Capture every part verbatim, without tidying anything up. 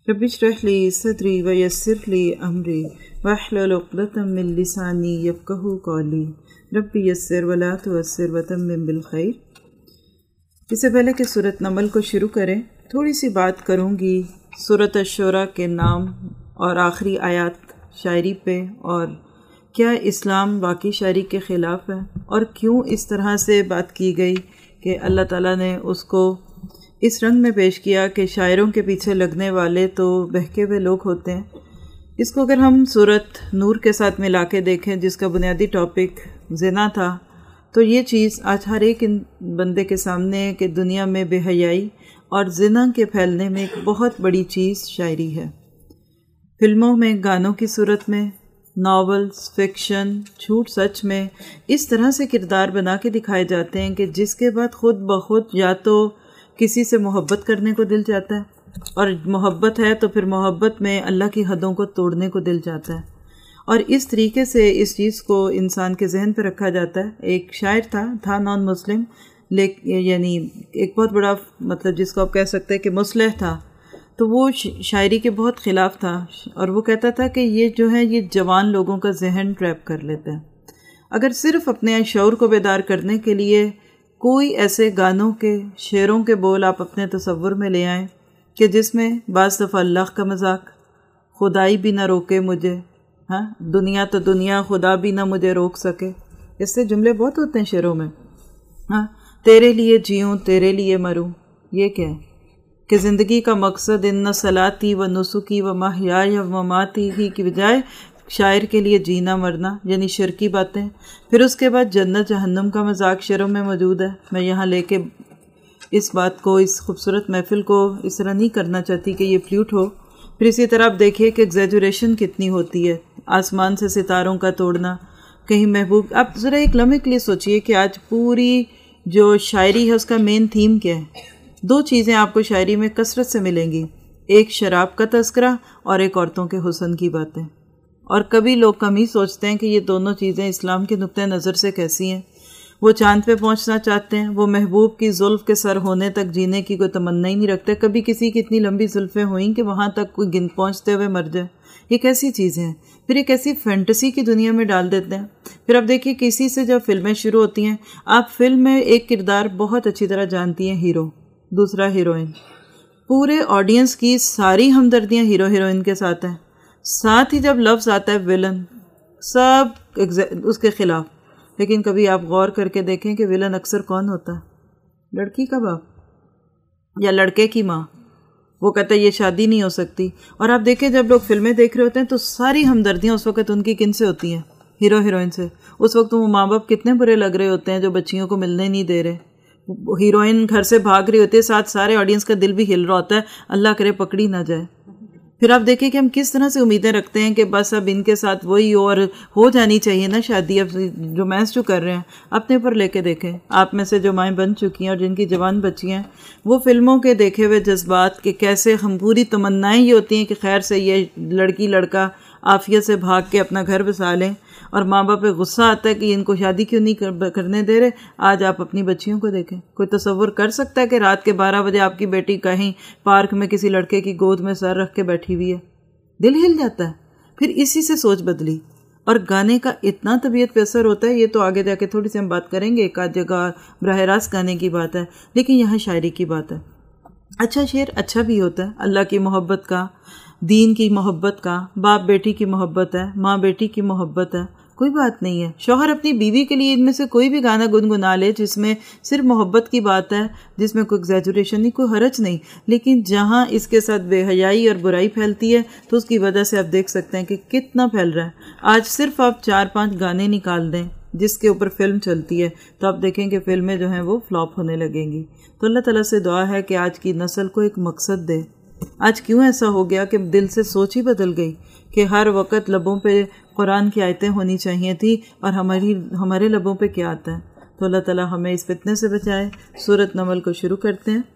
رب اشرح لی صدری ویسر لی امری واحلل عقدۃ من لسانی یفقہوا قولی رب یسر ولا تعسر وتمم بالخیر۔ اس سے پہلے کہ سورۃ نمل کو شروع کریں، تھوڑی سی بات کروں گی سورۃ الشورى کے نام اور آخری آیات شاعری پہ، اور کیا اسلام واقعی شاعری کے خلاف ہے، اور کیوں اس طرح سے بات کی گئی کہ اللہ تعالیٰ نے اس کو اس رنگ میں پیش کیا کہ شاعروں کے پیچھے لگنے والے تو بہکے ہوئے لوگ ہوتے ہیں۔ اس کو اگر ہم سورۃ نور کے ساتھ ملا کے دیکھیں، جس کا بنیادی ٹاپک زنا تھا، تو یہ چیز آج ہر ایک بندے کے سامنے ہے کہ دنیا میں بے حیائی اور زنا کے پھیلنے میں ایک بہت بڑی چیز شاعری ہے۔ فلموں میں، گانوں کی صورت میں، ناولز، فکشن، جھوٹ سچ میں اس طرح سے کردار بنا کے دکھائے جاتے ہیں کہ جس کے بعد خود بخود یا تو کسی سے محبت کرنے کو دل چاہتا ہے، اور محبت ہے تو پھر محبت میں اللہ کی حدوں کو توڑنے کو دل چاہتا ہے، اور اس طریقے سے اس چیز کو انسان کے ذہن پہ رکھا جاتا ہے۔ ایک شاعر تھا تھا نان مسلم، یعنی ایک بہت بڑا مطلب جس کو آپ کہہ سکتے ہیں کہ مصلح تھا، تو وہ شاعری کے بہت خلاف تھا، اور وہ کہتا تھا کہ یہ جو ہے یہ جوان لوگوں کا ذہن ٹریپ کر لیتا ہے۔ اگر صرف اپنے شعور کو بیدار کرنے کے لیے کوئی ایسے گانوں کے، شعروں کے بول آپ اپنے تصور میں لے آئیں کہ جس میں بعض دفعہ اللہ کا مذاق، خدائی بھی نہ روکے مجھے، ہاں دنیا تو دنیا، خدا بھی نہ مجھے روک سکے، اس سے جملے بہت ہوتے ہیں شعروں میں، ہاں تیرے لیے جیوں تیرے لیے مروں، یہ کیا ہے کہ زندگی کا مقصد ان صلاتی و نسکی و محیای و مماتی ہی کی بجائے شاعر کے لیے جینا مرنا، یعنی شرکی باتیں۔ پھر اس کے بعد جنت جہنم کا مذاق شعروں میں موجود ہے۔ میں یہاں لے کے اس بات کو، اس خوبصورت محفل کو اس طرح نہیں کرنا چاہتی کہ یہ فلیوٹ ہو۔ پھر اسی طرح آپ دیکھیے کہ ایگزیجوریشن کتنی ہوتی ہے، آسمان سے ستاروں کا توڑنا، کہیں محبوب۔ آپ ذرا ایک لمحے کے لیے سوچئے کہ آج پوری جو شاعری ہے اس کا مین تھیم کیا ہے۔ دو چیزیں آپ کو شاعری میں کثرت سے ملیں گی، ایک شراب کا تذکرہ اور ایک عورتوں کے حسن کی باتیں، اور کبھی لوگ کم ہی سوچتے ہیں کہ یہ دونوں چیزیں اسلام کے نقطۂ نظر سے کیسی ہیں۔ وہ چاند پہ پہنچنا چاہتے ہیں، وہ محبوب کی زلف کے سر ہونے تک جینے کی کوئی تمنا ہی نہیں رکھتے۔ کبھی کسی کی اتنی لمبی زلفیں ہوئیں کہ وہاں تک کوئی گن پہنچتے ہوئے مر جائے، یہ کیسی چیزیں ہیں؟ پھر ایک ایسی فینٹیسی کی دنیا میں ڈال دیتے ہیں۔ پھر آپ دیکھیے کسی سے جب فلمیں شروع ہوتی ہیں، آپ فلم میں ایک کردار بہت اچھی طرح جانتی ہیں، ہیرو، دوسرا ہیروئن، پورے آڈینس کی ساری ہمدردیاں ہیرو ہیروئن کے ساتھ ہیں، ساتھ ہی جب لفظ آتا ہے ویلن، سب اس کے خلاف۔ لیکن کبھی آپ غور کر کے دیکھیں کہ ویلن اکثر کون ہوتا ہے؟ لڑکی کا باپ یا لڑکے کی ماں۔ وہ کہتا ہے یہ شادی نہیں ہو سکتی، اور آپ دیکھیں جب لوگ فلمیں دیکھ رہے ہوتے ہیں تو ساری ہمدردیاں اس وقت ان کی کن سے ہوتی ہیں؟ ہیرو ہیروئن سے۔ اس وقت وہ ماں باپ کتنے برے لگ رہے ہوتے ہیں جو بچیوں کو ملنے نہیں دے رہے، ہیروئن گھر سے بھاگ رہی ہوتی ہے، ساتھ سارے آڈینس کا دل بھی ہل رہا ہوتا ہے، اللہ کرے پکڑی نہ جائے۔ پھر آپ دیکھیں کہ ہم کس طرح سے امیدیں رکھتے ہیں کہ بس اب ان کے ساتھ وہی اور ہو جانی چاہیے نا شادی۔ اب رومانس جو کر رہے ہیں اپنے پر لے کے دیکھیں، آپ میں سے جو مائیں بن چکی ہیں اور جن کی جوان بچی ہیں، وہ فلموں کے دیکھے ہوئے جذبات کہ کیسے ہم پوری تمنائیں یہ ہوتی ہیں کہ خیر سے یہ لڑکی لڑکا عافیت سے بھاگ کے اپنا گھر بسا لیں، اور ماں باپ پہ غصہ آتا ہے کہ ان کو شادی کیوں نہیں کرنے دے رہے۔ آج آپ اپنی بچیوں کو دیکھیں، کوئی تصور کر سکتا ہے کہ رات کے بارہ بجے آپ کی بیٹی کہیں پارک میں کسی لڑکے کی گود میں سر رکھ کے بیٹھی ہوئی ہے؟ دل ہل جاتا ہے۔ پھر اسی سے سوچ بدلی، اور گانے کا اتنا طبیعت پہ اثر ہوتا ہے، یہ تو آگے جا کے تھوڑی سی ہم بات کریں گے، ایک آدھ جگہ براہ راست گانے کی بات ہے، لیکن یہاں شاعری کی بات ہے۔ اچھا شعر اچھا بھی ہوتا ہے، اللہ کی محبت کا، دین کی محبت کا، باپ بیٹی کی محبت ہے، ماں بیٹی کی محبت ہے، کوئی بات نہیں ہے۔ شوہر اپنی بیوی کے لیے ان میں سے کوئی بھی گانا گنگنا لے جس میں صرف محبت کی بات ہے، جس میں کوئی ایگزیجوریشن نہیں، کوئی حرج نہیں، لیکن جہاں اس کے ساتھ بے حیائی اور برائی پھیلتی ہے تو اس کی وجہ سے آپ دیکھ سکتے ہیں کہ کتنا پھیل رہا ہے۔ آج صرف آپ چار پانچ گانے نکال دیں جس کے اوپر فلم چلتی ہے تو آپ دیکھیں کہ فلمیں جو ہیں وہ فلاپ ہونے لگیں گی۔ تو اللہ تعالیٰ سے دعا ہے کہ آج کی نسل کو ایک مقصد دے۔ آج کیوں ایسا ہو گیا کہ دل سے سوچ ہی بدل گئی کہ ہر وقت لبوں پہ قرآن کی آیتیں ہونی چاہیے تھی، اور ہماری ہمارے لبوں پہ کیا آتا ہے؟ تو اللہ تعالیٰ ہمیں اس فتنے سے بچائے۔ سورۃ نمل کو شروع کرتے ہیں۔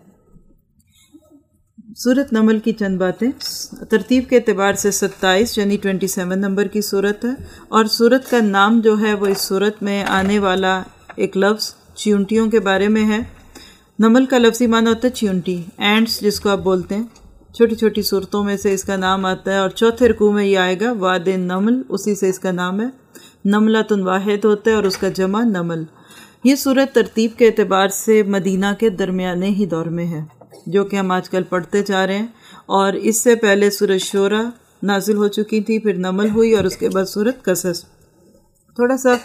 سورۃ نمل کی چند باتیں، ترتیب کے اعتبار سے ستائیس یعنی سیونٹی سیون نمبر کی سورت ہے، اور سورت کا نام جو ہے وہ اس سورت میں آنے والا ایک لفظ چیونٹیوں کے بارے میں ہے۔ نمل کا لفظی معنی ہوتا ہے چیونٹی، اینٹس جس کو آپ بولتے ہیں، چھوٹی چھوٹی صورتوں میں سے اس کا نام آتا ہے، اور چوتھے رکوع میں یہ آئے گا واد نمل، اسی سے اس کا نام ہے۔ نملۃ واحد ہوتا ہے اور اس کا جمع نمل۔ یہ سورت ترتیب کے اعتبار سے مدینہ کے درمیانے ہی دور میں ہے، جو کہ ہم آج کل پڑھتے جا رہے ہیں، اور اس سے پہلے سورت شورا نازل ہو چکی تھی، پھر نمل ہوئی، اور اس کے بعد سورت قصص۔ تھوڑا سا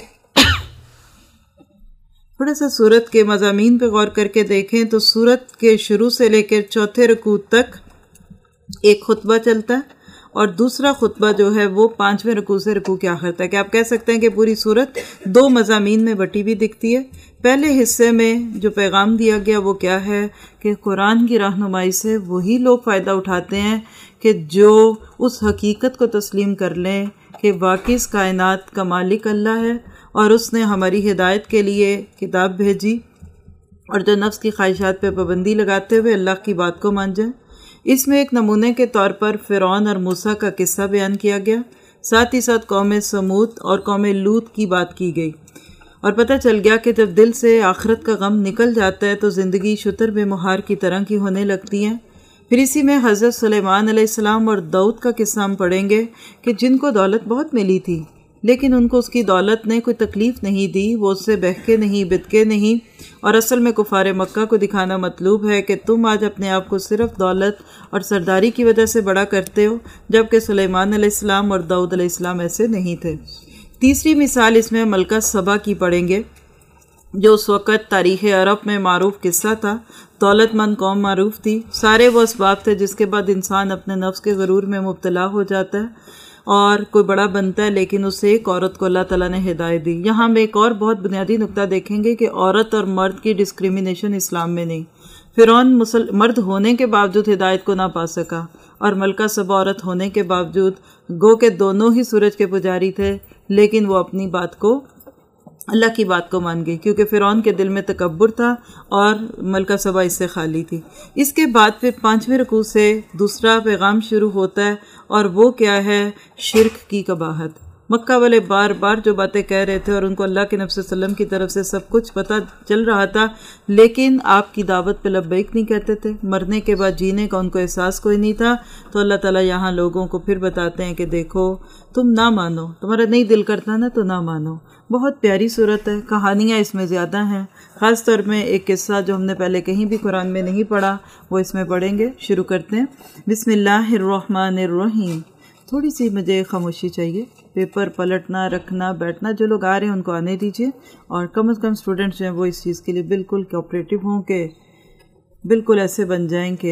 تھوڑا سا سورت کے مضامین پہ غور کر کے دیکھیں تو سورت کے شروع سے لے کر چوتھے رکوع تک ایک خطبہ چلتا ہے، اور دوسرا خطبہ جو ہے وہ پانچویں رکوع سے رکوع کے آخر تک ہے۔ آپ کہہ سکتے ہیں کہ پوری سورت دو مضامین میں بٹی ہوئی دکھتی ہے۔ پہلے حصے میں جو پیغام دیا گیا وہ کیا ہے کہ قرآن کی رہنمائی سے وہی لوگ فائدہ اٹھاتے ہیں کہ جو اس حقیقت کو تسلیم کر لیں کہ واقعی اس کائنات کا مالک اللہ ہے، اور اس نے ہماری ہدایت کے لیے کتاب بھیجی، اور جو نفس کی خواہشات پہ پابندی لگاتے ہوئے اللہ کی بات کو مان جائیں۔ اس میں ایک نمونے کے طور پر فرعون اور موسیٰ کا قصہ بیان کیا گیا، ساتھ ہی ساتھ قوم سمود اور قوم لوط کی بات کی گئی، اور پتہ چل گیا کہ جب دل سے آخرت کا غم نکل جاتا ہے تو زندگی شتر بے مہار کی طرح کی ہونے لگتی ہے۔ پھر اسی میں حضرت سلیمان علیہ السلام اور داؤد کا قصہ ہم پڑھیں گے کہ جن کو دولت بہت ملی تھی، لیکن ان کو اس کی دولت نے کوئی تکلیف نہیں دی، وہ اس سے بہکے نہیں، بدکے نہیں، اور اصل میں کفار مکہ کو دکھانا مطلوب ہے کہ تم آج اپنے آپ کو صرف دولت اور سرداری کی وجہ سے بڑا کرتے ہو، جبکہ سلیمان علیہ السلام اور داؤد علیہ السلام ایسے نہیں تھے۔ تیسری مثال اس میں ملکہ سبا کی پڑھیں گے، جو اس وقت تاریخ عرب میں معروف قصہ تھا۔ دولت مند قوم معروف تھی، سارے وہ اسباب تھے جس کے بعد انسان اپنے نفس کے غرور میں مبتلا ہو جاتا ہے اور کوئی بڑا بنتا ہے، لیکن اسے ایک عورت کو اللہ تعالیٰ نے ہدایت دی۔ یہاں ہم ایک اور بہت بنیادی نقطہ دیکھیں گے کہ عورت اور مرد کی ڈسکریمنیشن اسلام میں نہیں۔ فرعون مسل مرد ہونے کے باوجود ہدایت کو نہ پا سکا، اور ملکہ سبا عورت ہونے کے باوجود گو کہ دونوں ہی سورج کے پجاری تھے، لیکن وہ اپنی بات کو اللہ کی بات کو مان گئی، کیونکہ فرعون کے دل میں تکبر تھا اور ملکہ سبا اس سے خالی تھی۔ اس کے بعد پھر پانچویں رکوع سے دوسرا پیغام شروع ہوتا ہے، اور وہ کیا ہے؟ شرک کی قباحت۔ مکہ والے بار بار جو باتیں کہہ رہے تھے، اور ان کو اللہ کے نبی صلی اللہ علیہ وسلم کی طرف سے سب کچھ پتہ چل رہا تھا، لیکن آپ کی دعوت پہ لبیک نہیں کہتے تھے۔ مرنے کے بعد جینے کا ان کو احساس کوئی نہیں تھا، تو اللہ تعالیٰ یہاں لوگوں کو پھر بتاتے ہیں کہ دیکھو تم نہ مانو، تمہارا نہیں دل کرتا نا تو نہ مانو۔ بہت پیاری صورت ہے، کہانیاں اس میں زیادہ ہیں، خاص طور میں ایک قصہ جو ہم نے پہلے کہیں بھی قرآن میں نہیں پڑھا وہ اس میں پڑھیں گے۔ شروع کرتے ہیں۔ بسم اللہ الرحمن الرحیم۔ تھوڑی سی مجھے خاموشی چاہیے، پیپر پلٹنا، رکھنا، بیٹھنا، جو لوگ آ رہے ہیں ان کو آنے دیجیے، اور کم از کم اسٹوڈنٹس جو ہیں وہ اس چیز کے لیے بالکل کوآپریٹو ہوں کہ بالکل ایسے بن جائیں کہ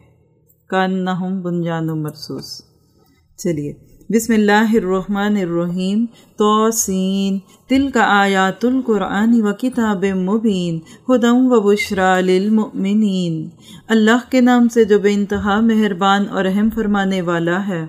کانہم بنیان مرصوص۔ چلیے، بسم اللہ الرحمن الرحیم۔ توسین تلک آیات القرآن و کتاب مبین ھدی و بشریٰ للمؤمنین۔ اللہ کے نام سے جو بے انتہا مہربان اور رحم فرمانے والا ہے۔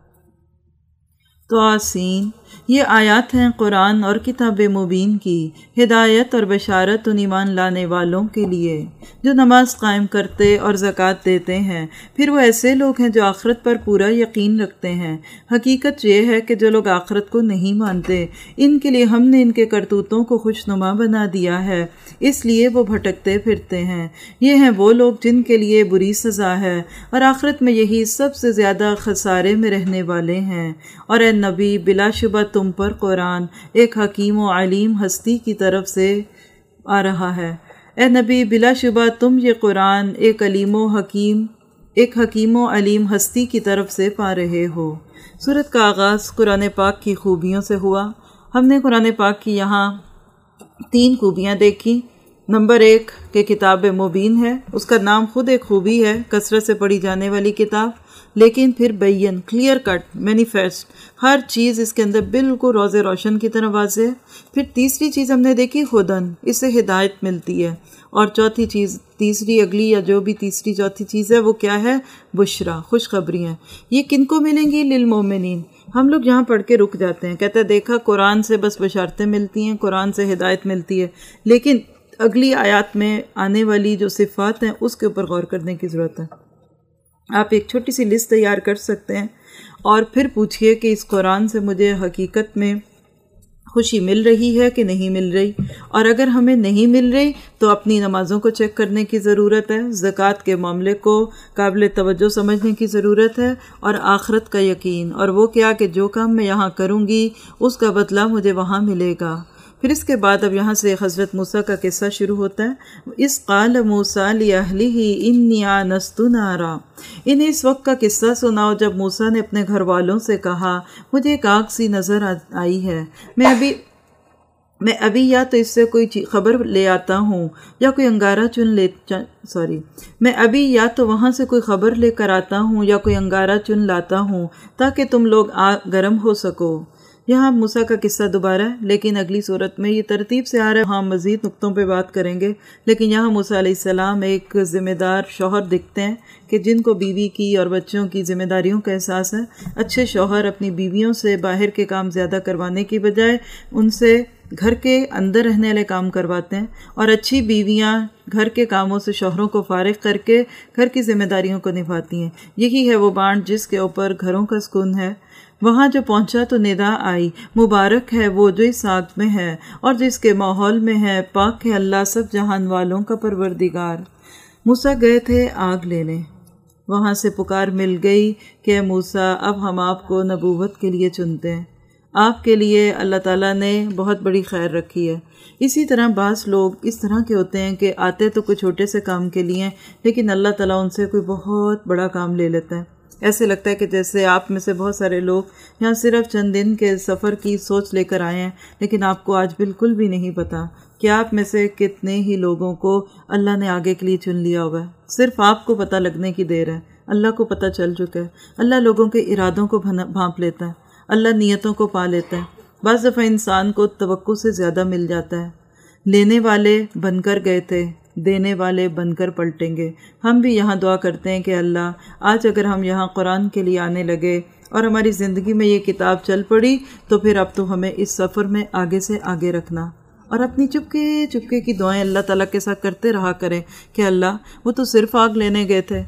توسین، یہ آیات ہیں قرآن اور کتاب مبین کی، ہدایت اور بشارت ان ایمان لانے والوں کے لیے جو نماز قائم کرتے اور زکوٰۃ دیتے ہیں، پھر وہ ایسے لوگ ہیں جو آخرت پر پورا یقین رکھتے ہیں۔ حقیقت یہ ہے کہ جو لوگ آخرت کو نہیں مانتے، ان کے لیے ہم نے ان کے کرتوتوں کو خوشنما بنا دیا ہے، اس لیے وہ بھٹکتے پھرتے ہیں۔ یہ ہیں وہ لوگ جن کے لیے بری سزا ہے، اور آخرت میں یہی سب سے زیادہ خسارے میں رہنے والے ہیں۔ اور اے نبی، بلا شبہ تم پر قرآن ایک حکیم و علیم ہستی کی طرف سے آ رہا ہے۔ اے نبی، بلا شبہ تم یہ قرآن ایک علیم و حکیم ایک حکیم و علیم ہستی کی طرف سے پا رہے ہو۔ سورت کا آغاز قرآن پاک کی خوبیوں سے ہوا۔ ہم نے قرآن پاک کی یہاں تین خوبیاں دیکھی۔ نمبر ایک کہ کتاب مبین ہے، اس کا نام خود ایک خوبی ہے، کثرت سے پڑھی جانے والی کتاب، لیکن پھر بین، کلیئر کٹ، مینیفیسٹ، ہر چیز اس کے اندر بالکل روز روشن کی طرح واضح ہے۔ پھر تیسری چیز ہم نے دیکھی ہدن، اس سے ہدایت ملتی ہے، اور چوتھی چیز، تیسری اگلی یا جو بھی تیسری چوتھی چیز ہے وہ کیا ہے؟ بشرا، خوشخبریاں۔ یہ کن کو ملیں گی؟ للمومنین۔ ہم لوگ یہاں پڑھ کے رک جاتے ہیں، کہتے ہیں دیکھا قرآن سے بس بشارتیں ملتی ہیں، قرآن سے ہدایت ملتی ہے، لیکن اگلی آیات میں آنے والی جو صفات ہیں اس کے اوپر غور کرنے کی ضرورت ہے۔ آپ ایک چھوٹی سی لسٹ تیار کر سکتے ہیں اور پھر پوچھئے کہ اس قرآن سے مجھے حقیقت میں خوشی مل رہی ہے کہ نہیں مل رہی، اور اگر ہمیں نہیں مل رہی تو اپنی نمازوں کو چیک کرنے کی ضرورت ہے، زکوٰۃ کے معاملے کو قابل توجہ سمجھنے کی ضرورت ہے، اور آخرت کا یقین، اور وہ کیا کہ جو کام میں یہاں کروں گی اس کا بدلہ مجھے وہاں ملے گا۔ پھر اس کے بعد اب یہاں سے حضرت موسیٰ کا قصہ شروع ہوتا ہے۔ اس قال موسیٰ لأہلہ انی آنست نارا، انہیں اس وقت کا قصہ سناؤ جب موسیٰ نے اپنے گھر والوں سے کہا مجھے ایک آگ سی نظر آئی ہے، میں ابھی میں ابھی یا تو اس سے کوئی خبر لے آتا ہوں یا کوئی انگارہ چن لے سوری میں ابھی یا تو وہاں سے کوئی خبر لے کر آتا ہوں یا کوئی انگارہ چن لاتا ہوں تاکہ تم لوگ گرم ہو سکو۔ یہاں موسیٰ کا قصہ دوبارہ ہے، لیکن اگلی صورت میں یہ ترتیب سے آ رہا ہے، ہاں مزید نقطوں پہ بات کریں گے، لیکن یہاں موسیٰ علیہ السلام ایک ذمہ دار شوہر دکھتے ہیں کہ جن کو بیوی کی اور بچوں کی ذمہ داریوں کا احساس ہے۔ اچھے شوہر اپنی بیویوں سے باہر کے کام زیادہ کروانے کی بجائے ان سے گھر کے اندر رہنے والے کام کرواتے ہیں، اور اچھی بیویاں گھر کے کاموں سے شوہروں کو فارغ کر کے گھر کی ذمہ داریوں کو نبھاتی ہیں۔ یہی ہے وہ بانٹ جس کے اوپر گھروں کا سکون ہے۔ وہاں جو پہنچا تو ندا آئی، مبارک ہے وہ جو اس آگ میں ہے اور جس کے ماحول میں ہے، پاک ہے اللہ سب جہان والوں کا پروردگار۔ موسیٰ گئے تھے آگ لینے، وہاں سے پکار مل گئی کہ اے موسیٰ اب ہم آپ کو نبوت کے لیے چنتے ہیں، آپ کے لیے اللہ تعالیٰ نے بہت بڑی خیر رکھی ہے۔ اسی طرح بعض لوگ اس طرح کے ہوتے ہیں کہ آتے تو کوئی چھوٹے سے کام کے لیے لیکن اللہ تعالیٰ ان سے کوئی بہت بڑا کام لے لیتا ہے۔ ایسے لگتا ہے کہ جیسے آپ میں سے بہت سارے لوگ یہاں صرف چند دن کے سفر کی سوچ لے کر آئے ہیں، لیکن آپ کو آج بالکل بھی نہیں پتہ کہ آپ میں سے کتنے ہی لوگوں کو اللہ نے آگے کے لیے چن لیا ہوا ہے۔ صرف آپ کو پتہ لگنے کی دیر ہے، اللہ کو پتہ چل چکا ہے۔ اللہ لوگوں کے ارادوں کو بھانپ لیتا ہے، اللہ نیتوں کو پا لیتا ہے۔ بعض دفعہ انسان کو توقع سے زیادہ مل جاتا ہے۔ لینے والے بن کر گئے تھے، دینے والے بن کر پلٹیں گے۔ ہم بھی یہاں دعا کرتے ہیں کہ اللہ آج اگر ہم یہاں قرآن کے لیے آنے لگے اور ہماری زندگی میں یہ کتاب چل پڑی تو پھر اب تو ہمیں اس سفر میں آگے سے آگے رکھنا، اور اپنی چپکے چپکے کی دعائیں اللہ تعالیٰ کے ساتھ کرتے رہا کریں کہ اللہ وہ تو صرف آگ لینے گئے تھے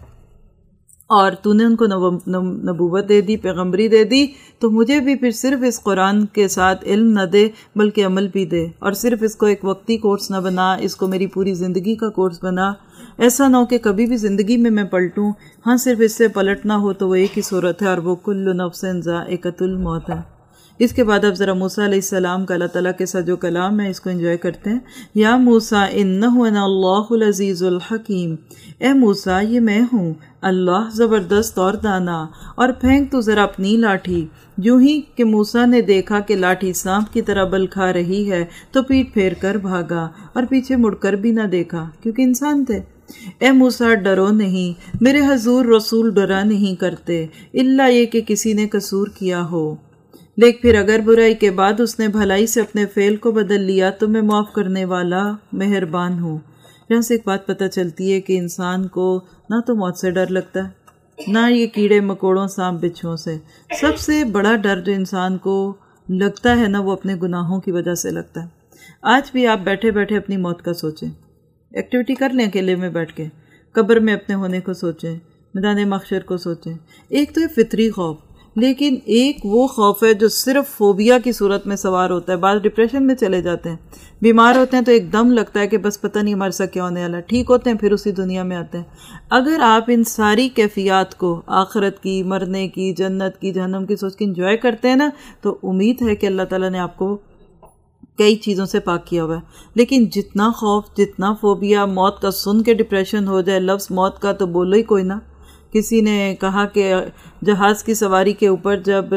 اور تو نے ان کو نبوت دے دی، پیغمبری دے دی، تو مجھے بھی پھر صرف اس قرآن کے ساتھ علم نہ دے بلکہ عمل بھی دے، اور صرف اس کو ایک وقتی کورس نہ بنا، اس کو میری پوری زندگی کا کورس بنا۔ ایسا نہ ہو کہ کبھی بھی زندگی میں میں پلٹوں، ہاں صرف اس سے پلٹنا ہو تو وہ ایک ہی صورت ہے، اور وہ کل نفس ذائقۃ الموت ہے۔ اس کے بعد اب ذرا موسیٰ علیہ السلام کا اللہ تعالیٰ کے ساتھ جو کلام ہے اس کو انجوائے کرتے ہیں۔ یا موسیٰ انہ انا اللہ العزیز الحکیم، اے موسیٰ یہ میں ہوں اللہ زبردست اور دانا، اور پھینک تو ذرا اپنی لاٹھی۔ جو ہی کہ موسیٰ نے دیکھا کہ لاٹھی سانپ کی طرح بل کھا رہی ہے تو پیٹ پھیر کر بھاگا اور پیچھے مڑ کر بھی نہ دیکھا کیونکہ انسان تھے۔ اے موسیٰ ڈرو نہیں، میرے حضور رسول ڈرا نہیں کرتے الا یہ کہ کسی نے قصور کیا ہو، لیکن پھر اگر برائی کے بعد اس نے بھلائی سے اپنے فعل کو بدل لیا تو میں معاف کرنے والا مہربان ہوں۔ یہاں سے ایک بات پتہ چلتی ہے کہ انسان کو نہ تو موت سے ڈر لگتا ہے، نہ یہ کیڑے مکوڑوں سانپ بچھوؤں سے۔ سب سے بڑا ڈر جو انسان کو لگتا ہے نا وہ اپنے گناہوں کی وجہ سے لگتا ہے۔ آج بھی آپ بیٹھے بیٹھے اپنی موت کا سوچیں، ایکٹیویٹی کر لیں اکیلے میں بیٹھ کے، قبر میں اپنے ہونے کو سوچیں، میدان محشر کو سوچیں۔ ایک تو ہے فطری خوف، لیکن ایک وہ خوف ہے جو صرف فوبیا کی صورت میں سوار ہوتا ہے۔ بعض ڈپریشن میں چلے جاتے ہیں، بیمار ہوتے ہیں تو ایک دم لگتا ہے کہ بس پتہ نہیں ہمارے ساتھ کیا ہونے والا، ٹھیک ہوتے ہیں پھر اسی دنیا میں آتے ہیں۔ اگر آپ ان ساری کیفیات کو، آخرت کی، مرنے کی، جنت کی، جہنم کی سوچ کے انجوائے کرتے ہیں نا، تو امید ہے کہ اللہ تعالیٰ نے آپ کو کئی چیزوں سے پاک کیا ہوا ہے۔ لیکن جتنا خوف، جتنا فوبیا، موت کا سن کے ڈپریشن ہو جائے، لفظ موت کا تو بولو ہی کوئی نہ۔ کسی نے کہا کہ جہاز کی سواری کے اوپر جب،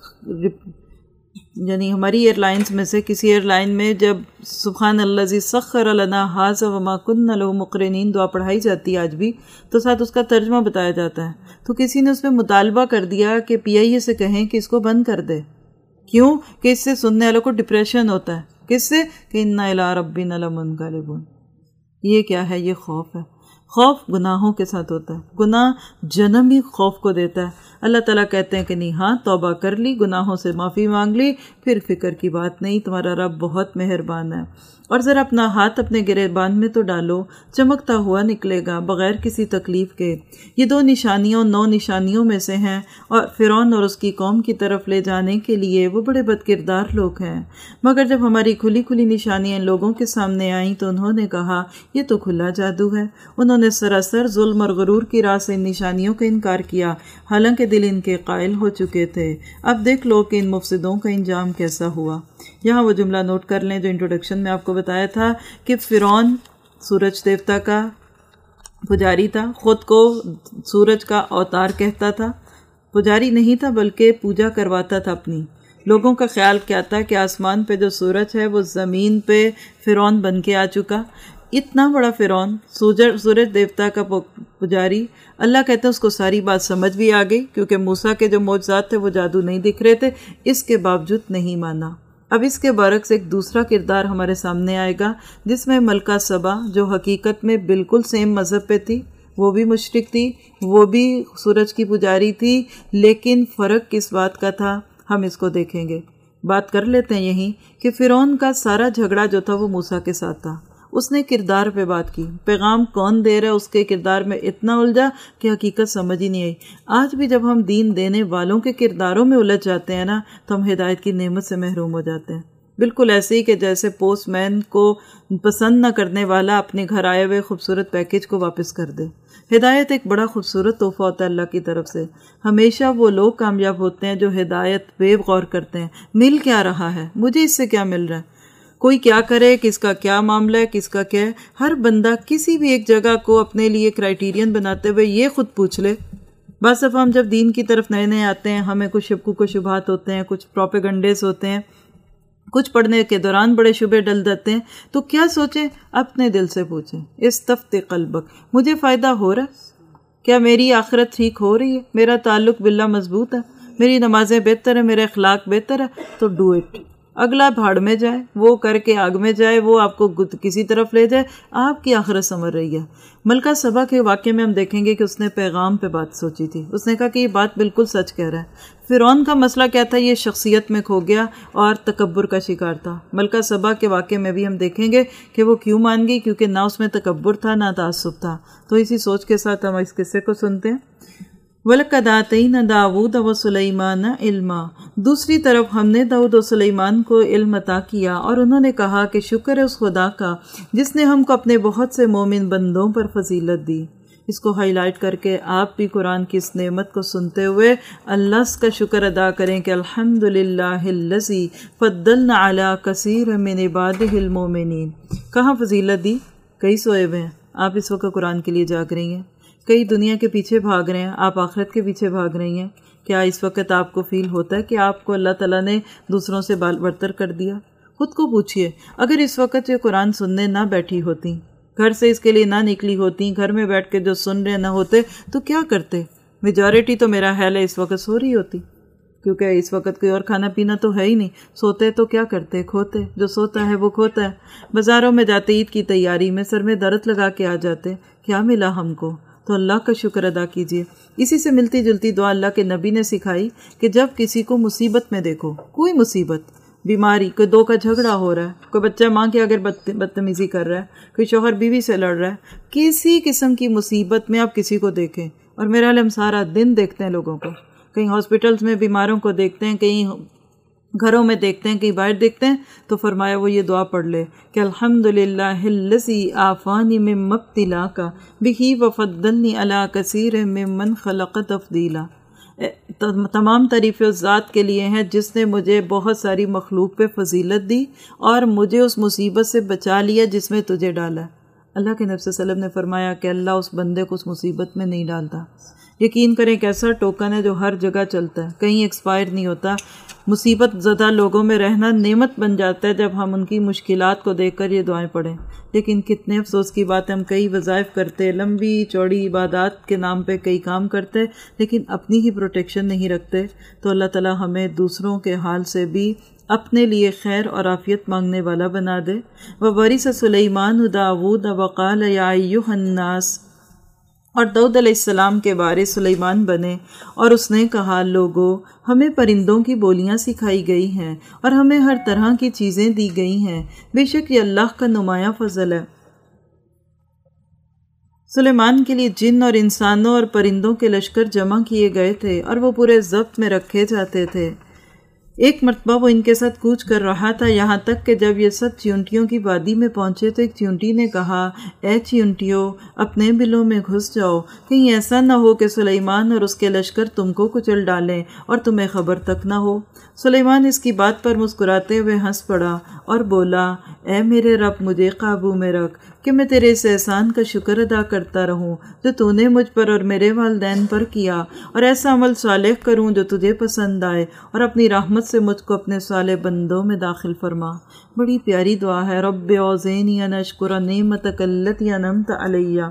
یعنی ہماری ایئر لائنز میں سے کسی ایئر لائن میں جب سبحان الذی سخر لنا ھذا وما کنا لہ مقرنین دعا پڑھائی جاتی ہے آج بھی، تو ساتھ اس کا ترجمہ بتایا جاتا ہے، تو کسی نے اس میں مطالبہ کر دیا کہ پی آئی اے سے کہیں کہ اس کو بند کر دے۔ کیوں کہ اس سے سننے والوں کو ڈپریشن ہوتا ہے۔ کس سے؟ کہ انا الی ربنا لمنقلبون۔ یہ کیا ہے؟ یہ خوف ہے۔ خوف گناہوں کے ساتھ ہوتا ہے، گناہ جنم ہی خوف کو دیتا ہے۔ اللہ تعالیٰ کہتے ہیں کہ نہیں، ہاں توبہ کر لی، گناہوں سے معافی مانگ لی، پھر فکر کی بات نہیں، تمہارا رب بہت مہربان ہے۔ اور ذرا اپنا ہاتھ اپنے گریبان میں تو ڈالو، چمکتا ہوا نکلے گا بغیر کسی تکلیف کے۔ یہ دو نشانیوں نو نشانیوں میں سے ہیں، اور فرعون اور اس کی قوم کی طرف لے جانے کے لیے وہ بڑے بد کردار لوگ ہیں۔ مگر جب ہماری کھلی کھلی نشانیاں لوگوں کے سامنے آئیں تو انہوں نے کہا یہ تو کھلا جادو ہے۔ انہوں نے سراسر ظلم اور غرور کی راہ سے ان نشانیوں کا انکار کیا، حالانکہ دل ان کے قائل ہو چکے تھے۔ اب دیکھ لو کہ ان مفسدوں کا انجام کیسا ہوا۔ یہاں وہ جملہ نوٹ کر لیں جو انٹروڈکشن میں آپ کو بتایا تھا کہ فرعون سورج دیوتا کا پجاری تھا، خود کو سورج کا اوتار کہتا تھا، پجاری نہیں تھا بلکہ پوجا کرواتا تھا اپنی۔ لوگوں کا خیال کیا تھا کہ آسمان پہ جو سورج ہے وہ زمین پہ فرعون بن کے آ چکا۔ اتنا بڑا فرعون، سورج دیوتا کا پجاری، اللہ کہتے ہیں اس کو ساری بات سمجھ بھی آ گئی، کیونکہ موسیٰ کے جو معجزات تھے وہ جادو نہیں دکھ رہے تھے، اس کے باوجود نہیں مانا۔ اب اس کے برعکس ایک دوسرا کردار ہمارے سامنے آئے گا، جس میں ملکہ سبا، جو حقیقت میں بالکل سیم مذہب پہ تھی، وہ بھی مشرک تھی، وہ بھی سورج کی پجاری تھی، لیکن فرق کس بات کا تھا ہم اس کو دیکھیں گے۔ بات کر لیتے ہیں یہیں کہ فرعون کا سارا جھگڑا جو تھا وہ موسیٰ کے ساتھ تھا۔ اس نے کردار پہ بات کی، پیغام کون دے رہا ہے اس کے کردار میں اتنا الجھا کہ حقیقت سمجھ ہی نہیں آئی۔ آج بھی جب ہم دین دینے والوں کے کرداروں میں الجھ جاتے ہیں نا تو ہم ہدایت کی نعمت سے محروم ہو جاتے ہیں۔ بالکل ایسے ہی کہ جیسے پوسٹ مین کو پسند نہ کرنے والا اپنے گھر آئے ہوئے خوبصورت پیکیج کو واپس کر دے۔ ہدایت ایک بڑا خوبصورت تحفہ ہوتا ہے اللہ کی طرف سے۔ ہمیشہ وہ لوگ کامیاب ہوتے ہیں جو ہدایت پہ غور کرتے ہیں، مل کیا رہا ہے، مجھے اس سے کیا مل رہا ہے، کوئی کیا کرے، کس کا کیا معاملہ ہے، کس کا کیا ہے۔ ہر بندہ کسی بھی ایک جگہ کو اپنے لیے کرائیٹیرین بناتے ہوئے یہ خود پوچھ لے۔ بس اب ہم جب دین کی طرف نئے نئے آتے ہیں، ہمیں کچھ شکوک و شبہات ہوتے ہیں، کچھ پروپیگنڈیز ہوتے ہیں، کچھ پڑھنے کے دوران بڑے شبے ڈل جاتے ہیں، تو کیا سوچیں؟ اپنے دل سے پوچھیں، استفت قلبک، مجھے فائدہ ہو رہا ہے؟ کیا میری آخرت ٹھیک ہو رہی ہے؟ میرا تعلق باللہ مضبوط ہے؟ میری نمازیں بہتر ہیں؟ میرا اخلاق بہتر ہے؟ تو ڈو اٹ۔ اگلا بھاڑ میں جائے، وہ کر کے آگ میں جائے، وہ آپ کو کسی طرف لے جائے، آپ کی آخرت سنور رہی ہے۔ ملکہ سبا کے واقعے میں ہم دیکھیں گے کہ اس نے پیغام پہ بات سوچی تھی، اس نے کہا کہ یہ بات بالکل سچ کہہ رہا ہے۔ فرعون کا مسئلہ کیا تھا؟ یہ شخصیت میں کھو گیا اور تکبر کا شکار تھا۔ ملکہ سبا کے واقعے میں بھی ہم دیکھیں گے کہ وہ کیوں مان گئی، کیونکہ نہ اس میں تکبر تھا نہ تعصب تھا۔ تو اسی سوچ کے ساتھ ہم اس قصے کو سنتے ہیں۔ وَلَقَدْ آتَيْنَا دَاوُودَ وَسُلَيْمَانَ عِلْمًا، دوسری طرف ہم نے داؤد و سلیمان کو علم عطا کیا، اور انہوں نے کہا کہ شکر ہے اس خدا کا جس نے ہم کو اپنے بہت سے مومن بندوں پر فضیلت دی۔ اس کو ہائی لائٹ کر کے آپ بھی قرآن کی اس نعمت کو سنتے ہوئے اللہ کا شکر ادا کریں کہ الحمدللہ الذی فضلنا علی کثیر من عبادہ المؤمنین۔ کہاں فضیلت دی؟ کئی سوئے ہوئے ہیں، آپ اس وقت قرآن کے لیے جاگ رہی ہیں، کئی دنیا کے پیچھے بھاگ رہے ہیں، آپ آخرت کے پیچھے بھاگ رہی ہیں۔ کیا اس وقت آپ کو فیل ہوتا ہے کہ آپ کو اللہ تعالیٰ نے دوسروں سے برتر کر دیا؟ خود کو پوچھئے، اگر اس وقت یہ قرآن سننے نہ بیٹھی ہوتی، گھر سے اس کے لیے نہ نکلی ہوتی، گھر میں بیٹھ کے جو سن رہے نہ ہوتے تو کیا کرتے؟ میجورٹی تو میرا خیال ہے اس وقت سو رہی ہوتی، کیونکہ اس وقت کوئی اور کھانا پینا تو ہے ہی نہیں۔ سوتے تو کیا کرتے؟ کھوتے، جو سوتا ہے وہ کھوتا ہے۔ بازاروں میں جاتے عید کی تیاری میں سر میں درد لگا کے آ جاتے، کیا ملا ہم کو؟ تو اللہ کا شکر ادا کیجئے۔ اسی سے ملتی جلتی دعا اللہ کے نبی نے سکھائی کہ جب کسی کو مصیبت میں دیکھو، کوئی مصیبت، بیماری، کوئی دو کا جھگڑا ہو رہا ہے، کوئی بچہ ماں کے اگر بدتمیزی کر رہا ہے، کوئی شوہر بیوی سے لڑ رہا ہے، کسی قسم کی مصیبت میں آپ کسی کو دیکھیں، اور میرا علم سارا دن دیکھتے ہیں لوگوں کو، کہیں ہاسپٹلز میں بیماروں کو دیکھتے ہیں، کہیں گھروں میں دیکھتے ہیں، کہیں باہر دیکھتے ہیں، تو فرمایا وہ یہ دعا پڑھ لے کہ الحمدللہ الذی عافانی مما ابتلاک بہ وفضلنی علی کثیر ممن خلق تفضیلا۔ تمام تعریفیں اس ذات کے لیے ہیں جس نے مجھے بہت ساری مخلوق پہ فضیلت دی اور مجھے اس مصیبت سے بچا لیا جس میں تجھے ڈالا۔ اللہ کے نبی صلی اللہ علیہ وسلم نے فرمایا کہ اللہ اس بندے کو اس مصیبت میں نہیں ڈالتا۔ یقین کریں ایک ایسا ٹوکن ہے جو ہر جگہ چلتا ہے، کہیں ایکسپائر نہیں ہوتا۔ مصیبت زدہ لوگوں میں رہنا نعمت بن جاتا ہے جب ہم ان کی مشکلات کو دیکھ کر یہ دعائیں پڑھیں۔ لیکن کتنے افسوس کی بات ہے، ہم کئی وظائف کرتے، لمبی چوڑی عبادات کے نام پہ کئی کام کرتے، لیکن اپنی ہی پروٹیکشن نہیں رکھتے۔ تو اللہ تعالی ہمیں دوسروں کے حال سے بھی اپنے لیے خیر اور عافیت مانگنے والا بنا دے۔ وَوَرِثَ سُلَيْمَانُ دَاوُودَ وَقَالَ يَا أَيُّهَا النَّاسُ، اور داؤد علیہ السلام کے وارث سلیمان بنے، اور اس نے کہا لوگو ہمیں پرندوں کی بولیاں سکھائی گئی ہیں اور ہمیں ہر طرح کی چیزیں دی گئی ہیں، بے شک یہ اللہ کا نمایاں فضل ہے۔ سلیمان کے لیے جن اور انسانوں اور پرندوں کے لشکر جمع کیے گئے تھے اور وہ پورے ضبط میں رکھے جاتے تھے۔ ایک مرتبہ وہ ان کے ساتھ کوچ کر رہا تھا، یہاں تک کہ جب یہ سب چیونٹیوں کی وادی میں پہنچے تو ایک چیونٹی نے کہا، اے چیونٹیوں اپنے بلوں میں گھس جاؤ، کہیں ایسا نہ ہو کہ سلیمان اور اس کے لشکر تم کو کچل ڈالیں اور تمہیں خبر تک نہ ہو۔ سلیمان اس کی بات پر مسکراتے ہوئے ہنس پڑا اور بولا، اے میرے رب مجھے قابو میں رکھ کہ میں تیرے اس احسان کا شکر ادا کرتا رہوں جو تو نے مجھ پر اور میرے والدین پر کیا، اور ایسا عمل صالح کروں جو تجھے پسند آئے، اور اپنی رحمت سے مجھ کو اپنے صالح بندوں میں داخل فرما۔ بڑی پیاری دعا ہے، رب اوزعنی ان اشکر نعمتک التی انعمت علیہ،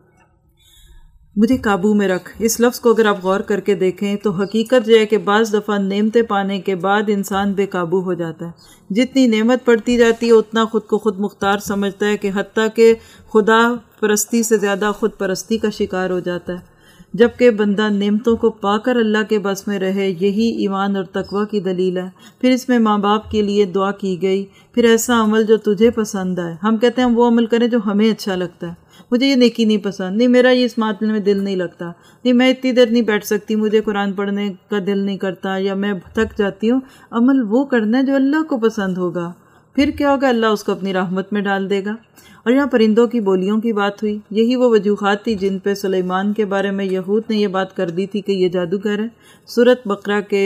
مجھے قابو میں رکھ۔ اس لفظ کو اگر آپ غور کر کے دیکھیں تو حقیقت یہ ہے کہ بعض دفعہ نعمتیں پانے کے بعد انسان بے قابو ہو جاتا ہے، جتنی نعمت پڑتی جاتی ہے اتنا خود کو خود مختار سمجھتا ہے کہ حتیٰ کہ خدا پرستی سے زیادہ خود پرستی کا شکار ہو جاتا ہے، جبکہ بندہ نعمتوں کو پا کر اللہ کے بس میں رہے، یہی ایمان اور تقوی کی دلیل ہے۔ پھر اس میں ماں باپ کے لیے دعا کی گئی، پھر ایسا عمل جو تجھے پسند آئے۔ ہم کہتے ہیں ہم وہ عمل کریں جو ہمیں اچھا لگتا ہے، مجھے یہ نیکی نہیں پسند، نہیں میرا یہ اس معاملے میں دل نہیں لگتا، نہیں میں اتنی دیر نہیں بیٹھ سکتی، مجھے قرآن پڑھنے کا دل نہیں کرتا، یا میں تھک جاتی ہوں۔ عمل وہ کرنا ہے جو اللہ کو پسند ہوگا، پھر کیا ہوگا، اللہ اس کو اپنی رحمت میں ڈال دے گا۔ اور یہاں پرندوں کی بولیوں کی بات ہوئی، یہی وہ وجوہات تھی جن پہ سلیمان کے بارے میں یہود نے یہ بات کر دی تھی کہ یہ جادوگر ہے۔ سورۃ بقرہ کے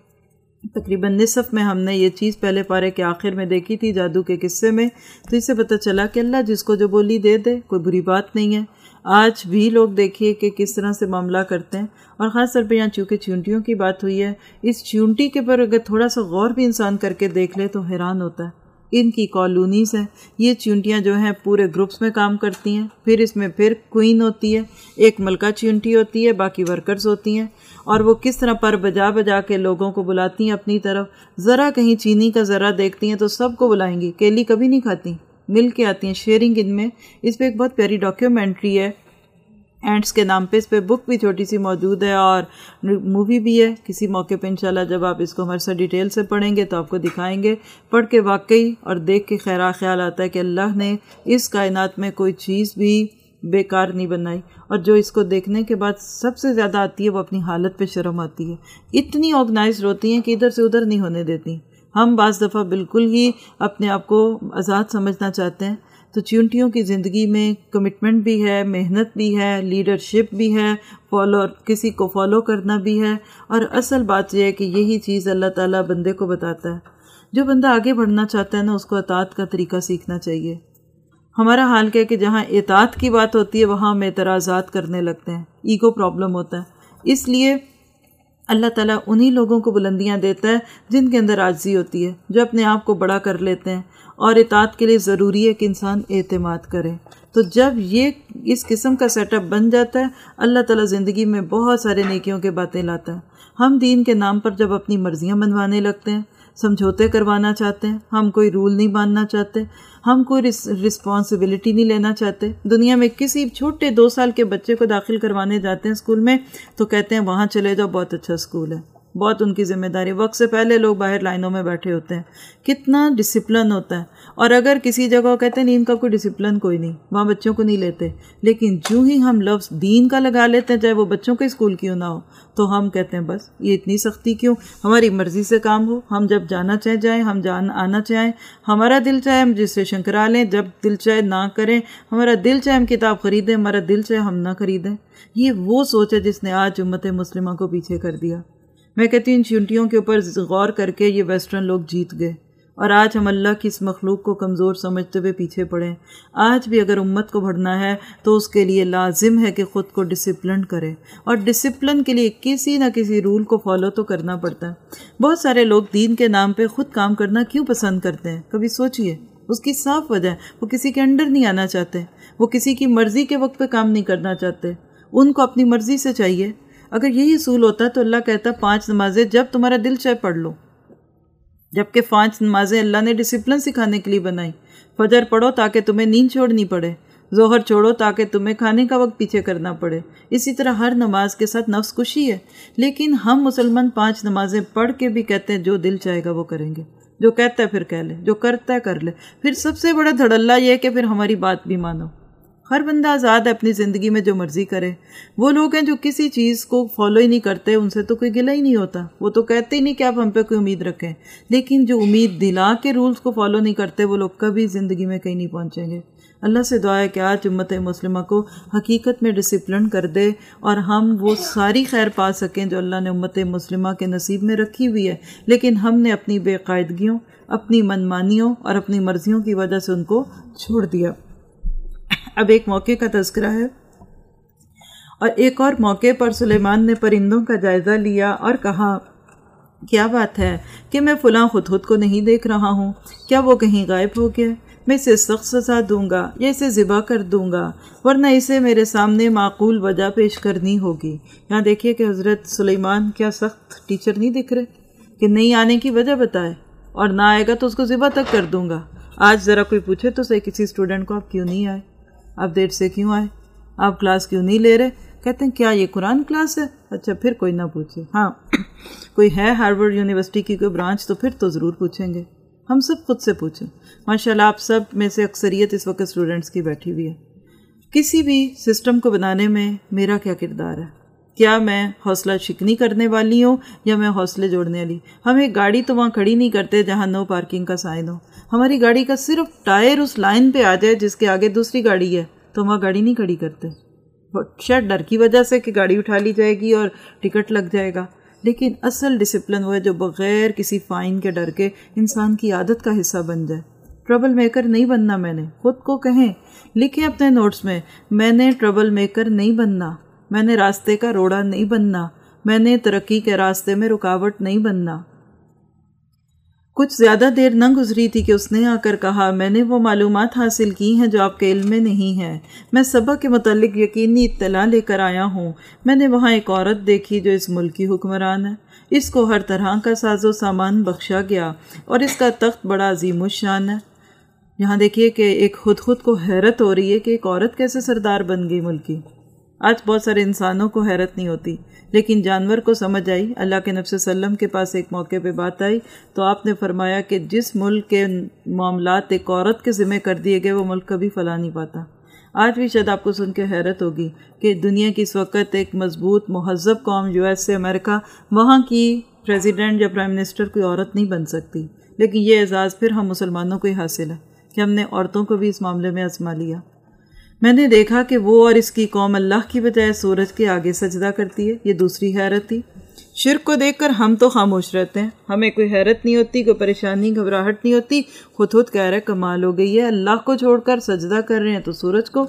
تقریباً نصف میں ہم نے یہ چیز پہلے پارے کے آخر میں دیکھی تھی جادو کے قصے میں، تو اس سے پتہ چلا کہ اللہ جس کو جو بولی دے دے، کوئی بری بات نہیں ہے۔ آج بھی لوگ دیکھیے کہ کس طرح سے معاملہ کرتے ہیں، اور خاص طور پہ یہاں چونکہ چیونٹیوں کی بات ہوئی ہے، اس چیونٹی کے پر اگر تھوڑا سا غور بھی انسان کر کے دیکھ لے تو حیران ہوتا ہے۔ ان کی کالونیز ہیں، یہ چیونٹیاں جو ہیں پورے گروپس میں کام کرتی ہیں، پھر اس میں پھر کوئین ہوتی ہے، ایک ملکہ چیونٹی ہوتی ہے، باقی ورکرز ہوتی ہیں، اور وہ کس طرح پر بجا بجا کے لوگوں کو بلاتی ہیں اپنی طرف۔ ذرا کہیں چینی کا ذرا دیکھتی ہیں تو سب کو بلائیں گی، کیلی کبھی نہیں کھاتی، مل کے آتی ہیں، شیئرنگ ان میں۔ اس پہ ایک بہت پیاری ڈاکیومنٹری ہے اینٹس کے نام پہ، اس پہ بک بھی چھوٹی سی موجود ہے اور مووی بھی ہے۔ کسی موقع پہ انشاءاللہ جب آپ اس کو ہمارے ساتھ ڈیٹیل سے پڑھیں گے تو آپ کو دکھائیں گے، پڑھ کے واقعی اور دیکھ کے خیرہ خیال آتا ہے کہ اللہ نے اس کائنات میں کوئی چیز بھی بیکار نہیں بنائی، اور جو اس کو دیکھنے کے بعد سب سے زیادہ آتی ہے وہ اپنی حالت پہ شرم آتی ہے۔ اتنی آرگنائزڈ ہوتی ہیں کہ ادھر سے ادھر نہیں ہونے دیتی۔ ہم بعض دفعہ بالکل ہی اپنے آپ کو آزاد سمجھنا چاہتے ہیں، تو چیونٹیوں کی زندگی میں کمٹمنٹ بھی ہے، محنت بھی ہے، لیڈرشپ بھی ہے، فالو کسی کو فالو کرنا بھی ہے، اور اصل بات یہ ہے کہ یہی چیز اللہ تعالیٰ بندے کو بتاتا ہے۔ جو بندہ آگے بڑھنا چاہتا ہے نا، اس کو اطاعت کا طریقہ سیکھنا چاہیے۔ ہمارا حال کیا ہے کہ جہاں اطاعت کی بات ہوتی ہے وہاں ہم اعتراضات کرنے لگتے ہیں، ایگو پرابلم ہوتا ہے۔ اس لیے اللہ تعالیٰ انہی لوگوں کو بلندیاں دیتا ہے جن کے اندر عاجزی ہوتی ہے، جو اپنے آپ کو بڑا کر لیتے ہیں، اور اطاعت کے لیے ضروری ہے کہ انسان اعتماد کرے۔ تو جب یہ اس قسم کا سیٹ اپ بن جاتا ہے، اللہ تعالیٰ زندگی میں بہت سارے نیکیوں کے باتیں لاتا ہے۔ ہم دین کے نام پر جب اپنی مرضیاں منوانے لگتے ہیں، سمجھوتے کروانا چاہتے ہیں، ہم کوئی رول نہیں ماننا چاہتے، ہم کوئی رسپانسبلٹی نہیں لینا چاہتے۔ دنیا میں کسی چھوٹے دو سال کے بچے کو داخل کروانے جاتے ہیں اسکول میں تو کہتے ہیں وہاں چلے جاؤ، بہت اچھا اسکول ہے، بہت ان کی ذمہ داری، وقت سے پہلے لوگ باہر لائنوں میں بیٹھے ہوتے ہیں، کتنا ڈسپلن ہوتا ہے۔ اور اگر کسی جگہ کہتے ہیں نہیں ان کا کوئی ڈسپلن کوئی نہیں، وہاں بچوں کو نہیں لیتے، لیکن جو ہی ہم لفظ دین کا لگا لیتے ہیں، چاہے وہ بچوں کے اسکول کیوں نہ ہو، تو ہم کہتے ہیں بس یہ اتنی سختی کیوں، ہماری مرضی سے کام ہو، ہم جب جانا چاہیں جائیں، ہم جان آنا چاہیں، ہمارا دل چاہے ہم رجسٹریشن کرا لیں، جب دل چاہے نہ کریں، ہمارا دل چاہے ہم کتاب خریدیں، ہمارا دل چاہے ہم نہ خریدیں۔ یہ وہ سوچ ہے جس نے آج امت مسلمہ کو پیچھے کر دیا۔ میں کہتی ہوں ان چیونٹیوں کے اوپر غور کر کے یہ ویسٹرن لوگ جیت گئے، اور آج ہم اللہ کی اس مخلوق کو کمزور سمجھتے ہوئے پیچھے پڑیں۔ آج بھی اگر امت کو بڑھنا ہے تو اس کے لیے لازم ہے کہ خود کو ڈسپلن کرے، اور ڈسپلن کے لیے کسی نہ کسی رول کو فالو تو کرنا پڑتا ہے۔ بہت سارے لوگ دین کے نام پہ خود کام کرنا کیوں پسند کرتے ہیں، کبھی سوچئے؟ اس کی صاف وجہ ہے، وہ کسی کے انڈر نہیں آنا چاہتے، وہ کسی کی مرضی کے وقت پہ کام نہیں کرنا چاہتے، ان کو اپنی مرضی سے چاہیے۔ اگر یہی اصول ہوتا تو اللہ کہتا پانچ نمازیں جب تمہارا دل چاہے پڑھ لو، جبکہ پانچ نمازیں اللہ نے ڈسپلن سکھانے کے لیے بنائی۔ فجر پڑھو تاکہ تمہیں نیند چھوڑنی پڑے، ظہر چھوڑو تاکہ تمہیں کھانے کا وقت پیچھے کرنا پڑے۔ اسی طرح ہر نماز کے ساتھ نفس کشی ہے، لیکن ہم مسلمان پانچ نمازیں پڑھ کے بھی کہتے ہیں جو دل چاہے گا وہ کریں گے، جو کہتا ہے پھر کہہ لے، جو کرتا ہے کر لے۔ پھر سب سے بڑا دھڑلہ یہ ہے کہ پھر ہماری بات بھی مانو۔ ہر بندہ آزاد ہے اپنی زندگی میں جو مرضی کرے۔ وہ لوگ ہیں جو کسی چیز کو فالو ہی نہیں کرتے، ان سے تو کوئی گلہ ہی نہیں ہوتا، وہ تو کہتے ہی نہیں کہ آپ ہم پہ کوئی امید رکھیں، لیکن جو امید دلا کے رولز کو فالو نہیں کرتے وہ لوگ کبھی زندگی میں کہیں نہیں پہنچیں گے۔ اللہ سے دعا ہے کہ آج امت مسلمہ کو حقیقت میں ڈسپلن کر دے اور ہم وہ ساری خیر پا سکیں جو اللہ نے امت مسلمہ کے نصیب میں رکھی ہوئی ہے، لیکن ہم نے اپنی بے قاعدگیوں، اپنی منمانیوں اور اپنی مرضیوں کی وجہ سے ان کو چھوڑ دیا۔ اب ایک موقع کا تذکرہ ہے، اور ایک اور موقع پر سلیمان نے پرندوں کا جائزہ لیا اور کہا، کیا بات ہے کہ میں فلاں خود خود کو نہیں دیکھ رہا ہوں، کیا وہ کہیں غائب ہو گیا؟ میں اسے سخت سزا دوں گا یا اسے ذبح کر دوں گا، ورنہ اسے میرے سامنے معقول وجہ پیش کرنی ہوگی۔ یہاں دیکھیے کہ حضرت سلیمان کیا سخت ٹیچر نہیں دکھ رہے کہ نہیں آنے کی وجہ بتائے، اور نہ آئے گا تو اس کو ذبح تک کر دوں گا۔ آج ذرا کوئی پوچھے تو صحیح کسی اسٹوڈنٹ کو، آپ کیوں نہیں آئے، آپ دیر سے کیوں آئے، آپ کلاس کیوں نہیں لے رہے؟ کہتے ہیں کیا یہ قرآن کلاس ہے؟ اچھا پھر کوئی نہ پوچھے، ہاں کوئی ہے ہارورڈ یونیورسٹی کی کوئی برانچ تو پھر تو ضرور پوچھیں گے۔ ہم سب خود سے پوچھیں۔ ماشاءاللہ آپ سب میں سے اکثریت اس وقت اسٹوڈنٹس کی بیٹھی ہوئی ہے۔ کسی بھی سسٹم کو بنانے میں میرا کیا کردار ہے؟ کیا میں حوصلہ شکنی کرنے والی ہوں یا میں حوصلے جوڑنے والی؟ ہم ایک گاڑی تو وہاں کھڑی نہیں کرتے جہاں نو پارکنگ کا سائن ہو۔ ہماری گاڑی کا صرف ٹائر اس لائن پہ آ جائے جس کے آگے دوسری گاڑی ہے تو وہاں گاڑی نہیں کھڑی کرتے، شاید ڈر کی وجہ سے کہ گاڑی اٹھا لی جائے گی اور ٹکٹ لگ جائے گا۔ لیکن اصل ڈسپلن وہ ہے جو بغیر کسی فائن کے ڈر کے انسان کی عادت کا حصہ بن جائے۔ ٹربل میکر نہیں بننا، میں نے خود کو کہیں، لکھیں اپنے نوٹس میں، میں نے ٹربل میکر نہیں بننا، میں نے راستے کا روڑا نہیں بننا، میں نے ترقی کے راستے میں رکاوٹ نہیں بننا۔ کچھ زیادہ دیر نہ گزری تھی کہ اس نے آ کر کہا، میں نے وہ معلومات حاصل کی ہیں جو آپ کے علم میں نہیں ہیں، میں سبا کے متعلق یقینی اطلاع لے کر آیا ہوں۔ میں نے وہاں ایک عورت دیکھی جو اس ملک کی حکمران ہے، اس کو ہر طرح کا ساز و سامان بخشا گیا اور اس کا تخت بڑا عظیم الشان ہے۔ یہاں دیکھیے کہ ایک خود خود کو حیرت ہو رہی ہے کہ ایک عورت کیسے سردار بن گئی ملک کی۔ آج بہت سارے انسانوں کو حیرت نہیں ہوتی، لیکن جانور کو سمجھ آئی۔ اللہ کے نبی صلی اللہ علیہ وسلم کے پاس ایک موقع پہ بات آئی تو آپ نے فرمایا کہ جس ملک کے معاملات ایک عورت کے ذمہ کر دیے گئے وہ ملک کبھی فلاح نہیں پاتا۔ آج بھی شاید آپ کو سن کے حیرت ہوگی کہ دنیا کی اس وقت ایک مضبوط مہذب قوم یو ایس اے امریکہ، وہاں کی پریزیڈنٹ یا پرائم منسٹر کوئی عورت نہیں بن سکتی، لیکن یہ اعزاز پھر ہم مسلمانوں کو ہی حاصل ہے کہ ہم نے عورتوں کو بھی اس معاملے میں آزما لیا۔ میں نے دیکھا کہ وہ اور اس کی قوم اللہ کی بجائے سورج کے آگے سجدہ کرتی ہے، یہ دوسری حیرت تھی۔ شرک کو دیکھ کر ہم تو خاموش رہتے ہیں، ہمیں کوئی حیرت نہیں ہوتی، کوئی پریشانی گھبراہٹ نہیں ہوتی، خود خود کہہ رہے کمال ہو گئی ہے، اللہ کو چھوڑ کر سجدہ کر رہے ہیں تو سورج کو۔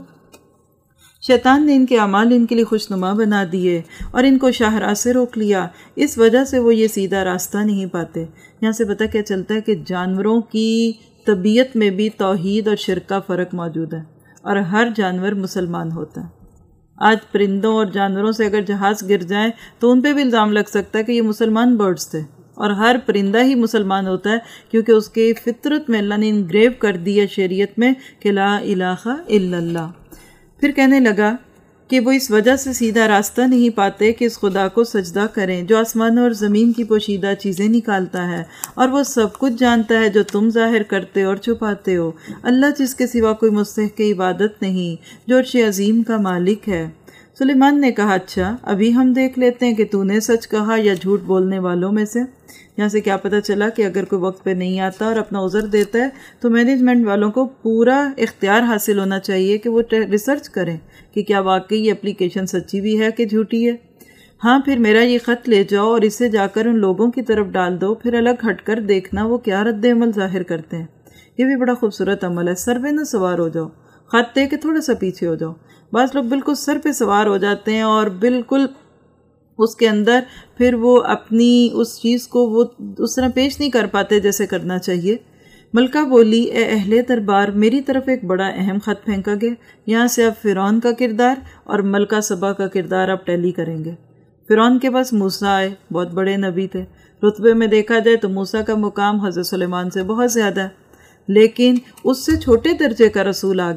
شیطان نے ان کے اعمال ان کے لیے خوشنما بنا دیے اور ان کو شاہراہ سے روک لیا، اس وجہ سے وہ یہ سیدھا راستہ نہیں پاتے۔ یہاں سے پتہ کیا چلتا ہے کہ جانوروں کی طبیعت میں بھی توحید اور شرک کا فرق موجود ہے، اور ہر جانور مسلمان ہوتا ہے۔ آج پرندوں اور جانوروں سے اگر جہاز گر جائیں تو ان پہ بھی الزام لگ سکتا ہے کہ یہ مسلمان برڈز تھے، اور ہر پرندہ ہی مسلمان ہوتا ہے کیونکہ اس کے فطرت میں اللہ نے انگریو کر دیا شریعت میں کہ لا الہ الا اللہ۔ پھر کہنے لگا کہ وہ اس وجہ سے سیدھا راستہ نہیں پاتے کہ اس خدا کو سجدہ کریں جو آسمان اور زمین کی پوشیدہ چیزیں نکالتا ہے، اور وہ سب کچھ جانتا ہے جو تم ظاہر کرتے اور چھپاتے ہو۔ اللہ جس کے سوا کوئی مستحق عبادت نہیں، جو عرش عظیم کا مالک ہے۔ سلیمان نے کہا، اچھا ابھی ہم دیکھ لیتے ہیں کہ تو نے سچ کہا یا جھوٹ بولنے والوں میں سے۔ یہاں سے کیا پتہ چلا کہ اگر کوئی وقت پہ نہیں آتا اور اپنا عذر دیتا ہے تو مینجمنٹ والوں کو پورا اختیار حاصل ہونا چاہیے کہ وہ ریسرچ کریں کہ کیا واقعی یہ اپلیکیشن سچی بھی ہے کہ جھوٹی ہے۔ ہاں پھر میرا یہ خط لے جاؤ اور اسے جا کر ان لوگوں کی طرف ڈال دو، پھر الگ ہٹ کر دیکھنا وہ کیا رد عمل ظاہر کرتے ہیں۔ یہ بھی بڑا خوبصورت عمل ہے، سر پہ نہ سوار ہو جاؤ، خط دے کے تھوڑا سا پیچھے ہو جاؤ۔ بعض لوگ بالکل سر پہ سوار ہو جاتے ہیں اور بالکل اس کے اندر پھر وہ اپنی اس چیز کو وہ اس طرح پیش نہیں کر پاتے جیسے کرنا چاہیے۔ ملکہ بولی، اے اہل دربار، میری طرف ایک بڑا اہم خط پھینکا گیا، یہاں سے اب فرعون کا کردار اور ملکہ سبا کا کردار اب ٹیلی کریں گے۔ فرعون کے پاس موسیٰ آئے، بہت بڑے نبی تھے، رتبے میں دیکھا جائے تو موسیٰ کا مقام حضرت سلیمان سے بہت زیادہ ہے، لیکن اس سے چھوٹے درجے کا رسول آ گیا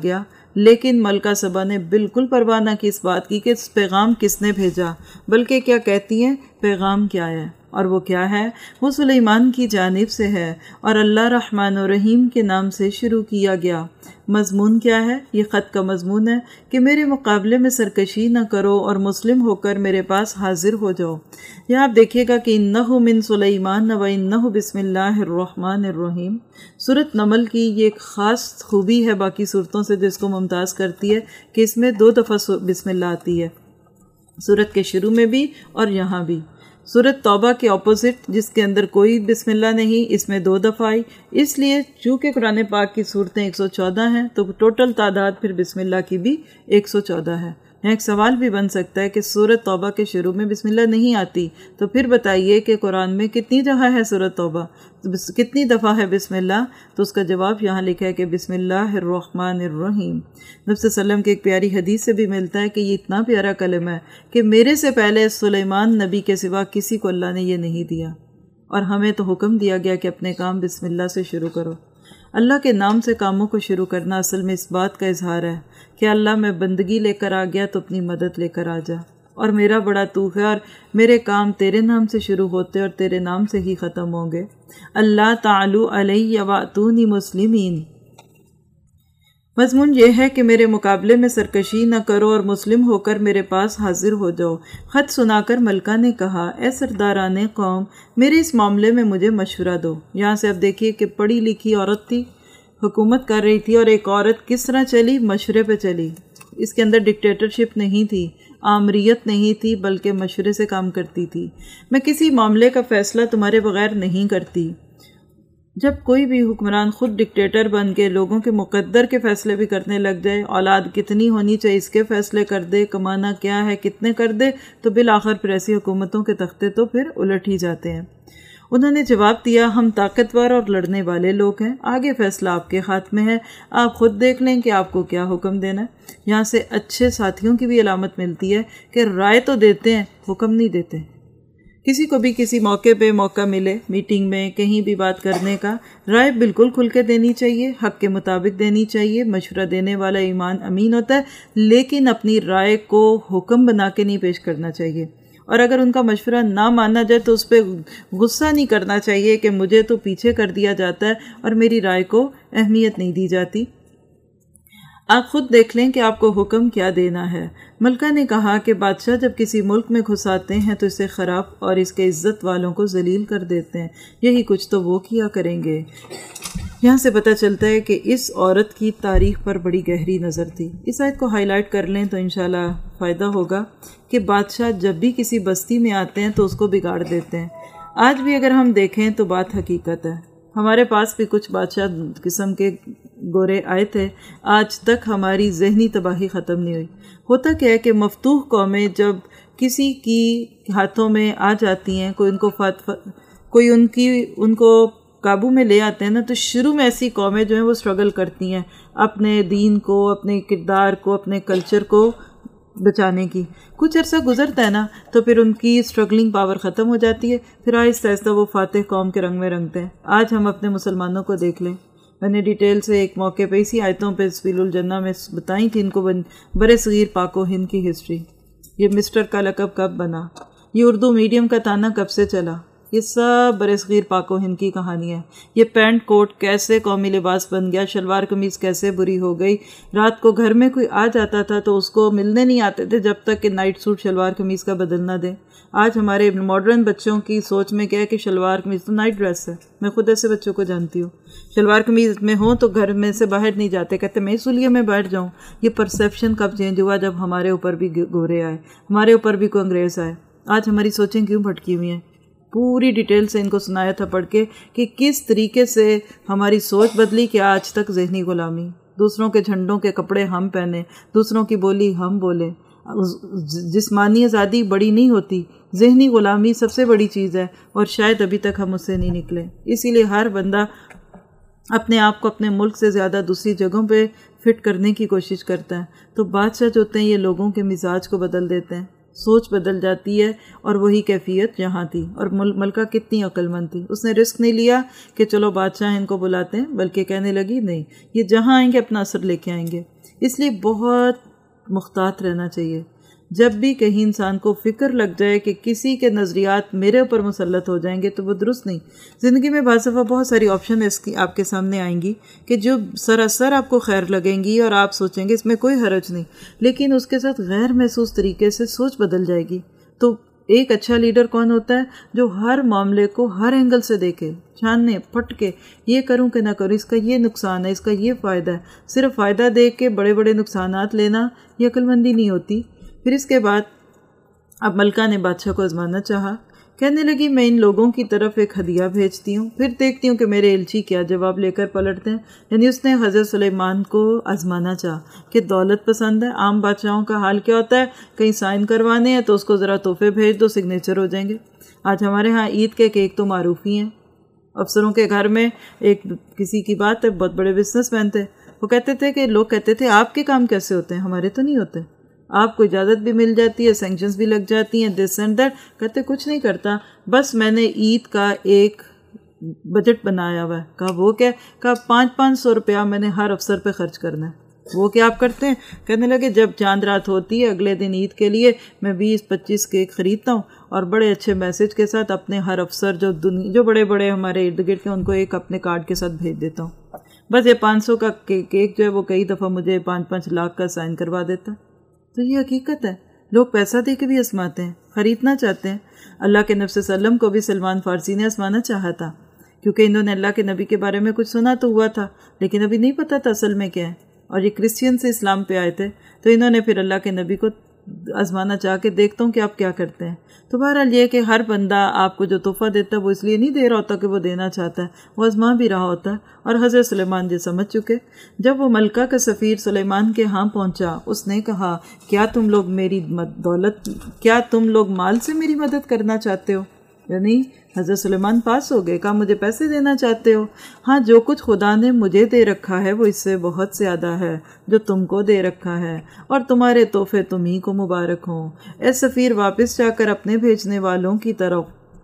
لیکن ملکہ سبا نے بالکل پرواہ نہ کی اس بات کی کہ اس پیغام کس نے بھیجا، بلکہ کیا کہتی ہیں، پیغام کیا ہے، اور وہ کیا ہے، وہ سلیمان کی جانب سے ہے اور اللہ رحمان و رحیم کے نام سے شروع کیا گیا۔ مضمون کیا ہے؟ یہ خط کا مضمون ہے کہ میرے مقابلے میں سرکشی نہ کرو اور مسلم ہو کر میرے پاس حاضر ہو جاؤ۔ یہاں آپ دیکھیے گا کہ انہ من سلیمان و انہ بسم اللہ الرحمن الرحیم۔ سورۃ نمل کی یہ ایک خاص خوبی ہے باقی صورتوں سے جس کو ممتاز کرتی ہے کہ اس میں دو دفعہ بسم اللہ آتی ہے، سورت کے شروع میں بھی اور یہاں بھی۔ سورۃ توبہ کے اپوزٹ جس کے اندر کوئی بسم اللہ نہیں، اس میں دو دفعہ آئی، اس لیے چونکہ قرآن پاک کی صورتیں ایک سو چودہ ہیں تو ٹوٹل تعداد پھر بسم اللہ کی بھی ایک سو چودہ ہے۔ یہاں ایک سوال بھی بن سکتا ہے کہ سورۃ توبہ کے شروع میں بسم اللہ نہیں آتی، تو پھر بتائیے کہ قرآن میں کتنی جگہ ہے سورۃ توبہ، کتنی دفعہ ہے بسم اللہ؟ تو اس کا جواب یہاں لکھا ہے کہ بسم اللہ الرحمن الرحیم۔ نبی صلی اللہ علیہ وسلم کی ایک پیاری حدیث سے بھی ملتا ہے کہ یہ اتنا پیارا کلمہ ہے کہ میرے سے پہلے سلیمان نبی کے سوا کسی کو اللہ نے یہ نہیں دیا، اور ہمیں تو حکم دیا گیا کہ اپنے کام بسم اللہ سے شروع کرو۔ اللہ کے نام سے کاموں کو شروع کرنا اصل میں اس بات کا اظہار ہے کہ اللہ میں بندگی لے کر آ گیا تو اپنی مدد لے کر آ جا، اور میرا بڑا تو ہے اور میرے کام تیرے نام سے شروع ہوتے اور تیرے نام سے ہی ختم ہوں گے۔ اللہ تعالی علیہ واتونی مسلمین۔ مضمون یہ ہے کہ میرے مقابلے میں سرکشی نہ کرو اور مسلم ہو کر میرے پاس حاضر ہو جاؤ۔ خط سنا کر ملکہ نے کہا، اے سرداران قوم، میرے اس معاملے میں مجھے مشورہ دو۔ یہاں سے اب دیکھیے کہ پڑھی لکھی عورت تھی، حکومت کر رہی تھی، اور ایک عورت کس طرح چلی؟ مشورے پہ چلی۔ اس کے اندر ڈکٹیٹرشپ نہیں تھی، آمریت نہیں تھی، بلکہ مشورے سے کام کرتی تھی۔ میں کسی معاملے کا فیصلہ تمہارے بغیر نہیں کرتی۔ جب کوئی بھی حکمران خود ڈکٹیٹر بن کے لوگوں کے مقدر کے فیصلے بھی کرنے لگ جائے، اولاد کتنی ہونی چاہیے اس کے فیصلے کر دے، کمانا کیا ہے کتنے کر دے، تو بالآخر پھر ایسی حکومتوں کے تختے تو پھر الٹ ہی جاتے ہیں۔ انہوں نے جواب دیا، ہم طاقتور اور لڑنے والے لوگ ہیں، آگے فیصلہ آپ کے ہاتھ میں ہے، آپ خود دیکھ لیں کہ آپ کو کیا حکم دینا ہے۔ یہاں سے اچھے ساتھیوں کی بھی علامت ملتی ہے کہ رائے تو دیتے ہیں، حکم نہیں دیتے۔ کسی کو بھی کسی موقع پہ موقع ملے، میٹنگ میں کہیں بھی بات کرنے کا، رائے بالکل کھل کے دینی چاہیے، حق کے مطابق دینی چاہیے۔ مشورہ دینے والا ایمان امین ہوتا ہے، لیکن اپنی رائے کو حکم بنا کے نہیں پیش کرنا چاہیے، اور اگر ان کا مشورہ نہ مانا جائے تو اس پہ غصہ نہیں کرنا چاہیے کہ مجھے تو پیچھے کر دیا جاتا ہے اور میری رائے کو اہمیت نہیں دی جاتی۔ آپ خود دیکھ لیں کہ آپ کو حکم کیا دینا ہے۔ ملکہ نے کہا کہ بادشاہ جب کسی ملک میں گھس آتے ہیں تو اسے خراب اور اس کے عزت والوں کو ذلیل کر دیتے ہیں، یہی کچھ تو وہ کیا کریں گے۔ یہاں سے پتہ چلتا ہے کہ اس عورت کی تاریخ پر بڑی گہری نظر تھی۔ اس آیت کو ہائی لائٹ کر لیں تو انشاءاللہ فائدہ ہوگا کہ بادشاہ جب بھی کسی بستی میں آتے ہیں تو اس کو بگاڑ دیتے ہیں۔ آج بھی اگر ہم دیکھیں تو بات حقیقت ہے، ہمارے پاس بھی کچھ بادشاہ قسم کے گورے آئے تھے، آج تک ہماری ذہنی تباہی ختم نہیں ہوئی۔ ہوتا کیا ہے کہ مفتوح قومیں جب کسی کی ہاتھوں میں آ جاتی ہیں، کوئی ان کو فات کوئی ان کی ان کو قابو میں لے آتے ہیں نا، تو شروع میں ایسی قومیں جو ہیں وہ سٹرگل کرتی ہیں اپنے دین کو، اپنے کردار کو، اپنے کلچر کو بچانے کی۔ کچھ عرصہ گزرتا ہے نا تو پھر ان کی سٹرگلنگ پاور ختم ہو جاتی ہے، پھر آہستہ آہستہ وہ فاتح قوم کے رنگ میں رنگتے ہیں۔ آج ہم اپنے مسلمانوں کو دیکھ لیں، میں نے ڈیٹیل سے ایک موقع پہ اسی آیتوں پہ سبیل الجنہ میں بتائی تھی ان کو برے صغیر پاک و ہند کی ہسٹری، یہ مسٹر کا لقب کب بنا، یہ اردو میڈیم کا تانا کب سے چلا، یہ سب برے صغیر پاک و ہند کی کہانی ہے۔ یہ پینٹ کوٹ کیسے قومی لباس بن گیا، شلوار قمیض کیسے بری ہو گئی۔ رات کو گھر میں کوئی آ جاتا تھا تو اس کو ملنے نہیں آتے تھے جب تک کہ نائٹ سوٹ شلوار قمیض کا بدل نہ دیں۔ آج ہمارے ماڈرن بچوں کی سوچ میں کیا ہے کہ شلوار قمیض تو نائٹ ڈریس ہے۔ میں خود ایسے بچوں کو جانتی ہوں، شلوار قمیض میں ہوں تو گھر میں سے باہر نہیں جاتے، کہتے میں اس لیے میں بیٹھ جاؤں۔ یہ پرسیپشن کب چینج ہوا؟ جب ہمارے اوپر بھی گورے آئے، ہمارے اوپر بھی کوئی انگریز آئے۔ آج ہماری سوچیں کیوں بھٹکی ہوئی ہیں؟ پوری ڈیٹیل سے ان کو سنایا تھا پڑھ کے کہ کس طریقے سے ہماری سوچ بدلی کہ آج تک ذہنی غلامی، دوسروں کے جھنڈوں کے کپڑے ہم پہنیں، دوسروں کی بولی ہم بولیں۔ جسمانی آزادی بڑی نہیں ہوتی، ذہنی غلامی سب سے بڑی چیز ہے، اور شاید ابھی تک ہم اس سے نہیں نکلے۔ اسی لیے ہر بندہ اپنے آپ کو اپنے ملک سے زیادہ دوسری جگہوں پہ فٹ کرنے کی کوشش کرتا ہے۔ تو بادشاہ جو ہوتے ہیں یہ لوگوں کے مزاج کو بدل دیتے ہیں۔ سوچ بدل جاتی ہے، اور وہی کیفیت یہاں تھی۔ اور ملکہ کتنی عقل مند تھی، اس نے رسک نہیں لیا کہ چلو بادشاہ ان کو بلاتے ہیں، بلکہ کہنے لگی نہیں، یہ جہاں آئیں گے اپنا اثر لے کے آئیں گے۔ اس لیے بہت محتاط رہنا چاہیے۔ جب بھی کہیں انسان کو فکر لگ جائے کہ کسی کے نظریات میرے اوپر مسلط ہو جائیں گے تو وہ درست نہیں۔ زندگی میں بعض دفعہ بہت ساری آپشن اس کی آپ کے سامنے آئیں گی کہ جو سراسر آپ کو خیر لگیں گی اور آپ سوچیں گے اس میں کوئی حرج نہیں، لیکن اس کے ساتھ غیر محسوس طریقے سے سوچ بدل جائے گی۔ تو ایک اچھا لیڈر کون ہوتا ہے؟ جو ہر معاملے کو ہر اینگل سے دیکھے، چھاننے پھٹ کے یہ کروں کہ نہ کروں، اس کا یہ نقصان ہے، اس کا یہ فائدہ ہے۔ صرف فائدہ دیکھ کے بڑے بڑے نقصانات لینا یہ عقل مندی نہیں ہوتی۔ پھر اس کے بعد اب ملکہ نے بادشاہ کو آزمانا چاہا، کہنے لگی میں ان لوگوں کی طرف ایک ہدیہ بھیجتی ہوں، پھر دیکھتی ہوں کہ میرے الچی کیا جواب لے کر پلٹتے ہیں۔ یعنی اس نے حضرت سلیمان کو آزمانا چاہا کہ دولت پسند ہے۔ عام بادشاہوں کا حال کیا ہوتا ہے، کہیں سائن کروانے ہیں تو اس کو ذرا تحفے بھیج دو، سگنیچر ہو جائیں گے۔ آج ہمارے ہاں عید کے کیک تو معروف ہی ہیں۔ افسروں کے گھر میں ایک کسی کی بات ہے، بہت بڑے بزنس مین تھے، وہ کہتے تھے کہ لوگ کہتے تھے آپ کے کام کیسے ہوتے ہیں، ہمارے تو نہیں ہوتے، آپ کو اجازت بھی مل جاتی ہے، سینکشنز بھی لگ جاتی ہیں، دس اینڈ دیٹ۔ کہتے کچھ نہیں کرتا، بس میں نے عید کا ایک بجٹ بنایا ہوا ہے۔ کہا وہ کیا؟ کہا پانچ پانچ سو روپیہ میں نے ہر افسر پہ خرچ کرنا ہے۔ وہ کیا آپ کرتے ہیں؟ کہنے لگے جب چاند رات ہوتی ہے اگلے دن عید کے لیے میں بیس پچیس کیک خریدتا ہوں اور بڑے اچھے میسج کے ساتھ اپنے ہر افسر جو دنیا جو بڑے بڑے ہمارے ارد گرد کے ان کو ایک اپنے کارڈ کے ساتھ بھیج دیتا ہوں۔ بس یہ پانچ سو کا کیک جو ہے وہ کئی دفعہ مجھے پانچ پانچ لاکھ کا سائن کروا دیتا۔ تو یہ حقیقت ہے، لوگ پیسہ دے کے بھی آزماتے ہیں، خریدنا چاہتے ہیں۔ اللہ کے نبی صلی اللہ علیہ وسلم کو بھی سلمان فارسی نے آزمانا چاہا تھا، کیونکہ انہوں نے اللہ کے نبی کے بارے میں کچھ سنا تو ہوا تھا، لیکن ابھی نہیں پتہ تھا اصل میں کیا ہے، اور یہ کرسچین سے اسلام پہ آئے تھے، تو انہوں نے پھر اللہ کے نبی کو آزمانا چاہ کے دیکھتا ہوں کہ آپ کیا کرتے ہیں۔ تو بہرحال یہ کہ ہر بندہ آپ کو جو تحفہ دیتا ہے وہ اس لیے نہیں دے رہا ہوتا کہ وہ دینا چاہتا ہے، وہ آزما بھی رہا ہوتا ہے۔ اور حضرت سلیمان جی سمجھ چکے۔ جب وہ ملکہ کا سفیر سلیمان کے ہاں پہنچا، اس نے کہا کیا تم لوگ میری دولت کیا تم لوگ مال سے میری مدد کرنا چاہتے ہو؟ یعنی حضرت سلیمان پاس ہو گئے، کہا مجھے پیسے دینا چاہتے ہو؟ ہاں، جو کچھ خدا نے مجھے دے رکھا ہے وہ اس سے بہت زیادہ ہے جو تم کو دے رکھا ہے، اور تمہارے تحفے تم ہی کو مبارک ہوں۔ اے سفیر واپس جا کر اپنے بھیجنے والوں کی طرف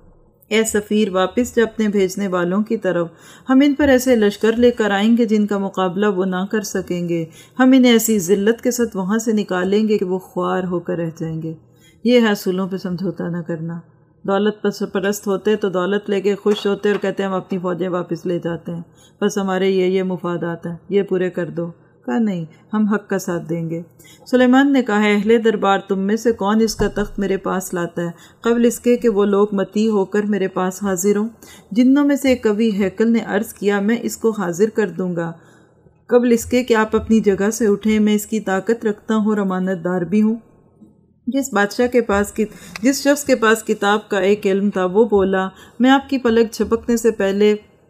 اے سفیر واپس جا اپنے بھیجنے والوں کی طرف ہم ان پر ایسے لشکر لے کر آئیں گے جن کا مقابلہ وہ نہ کر سکیں گے، ہم انہیں ایسی ذلت کے ساتھ وہاں سے نکالیں گے کہ وہ خوار ہو کر رہ جائیں گے۔ یہ ہے اصولوں پہ سمجھوتا نہ کرنا۔ دولت پرست ہوتے تو دولت لے کے خوش ہوتے اور کہتے ہیں ہم اپنی فوجیں واپس لے جاتے ہیں، بس ہمارے یہ یہ مفادات ہیں، یہ پورے کر دو۔ کہا نہیں، ہم حق کا ساتھ دیں گے۔ سلیمان نے کہا اہل دربار تم میں سے کون اس کا تخت میرے پاس لاتا ہے قبل اس کے کہ وہ لوگ متی ہو کر میرے پاس حاضر ہوں؟ جنوں میں سے ایک کوی ہیکل نے عرض کیا میں اس کو حاضر کر دوں گا قبل اس کے کہ آپ اپنی جگہ سے اٹھیں، میں اس کی طاقت رکھتا ہوں اور امانت دار بھی ہوں۔ جس بادشاہ کے پاس جس شخص کے پاس کتاب کا ایک علم تھا وہ بولا میں آپ کی پلک جھپکنے سے پہلے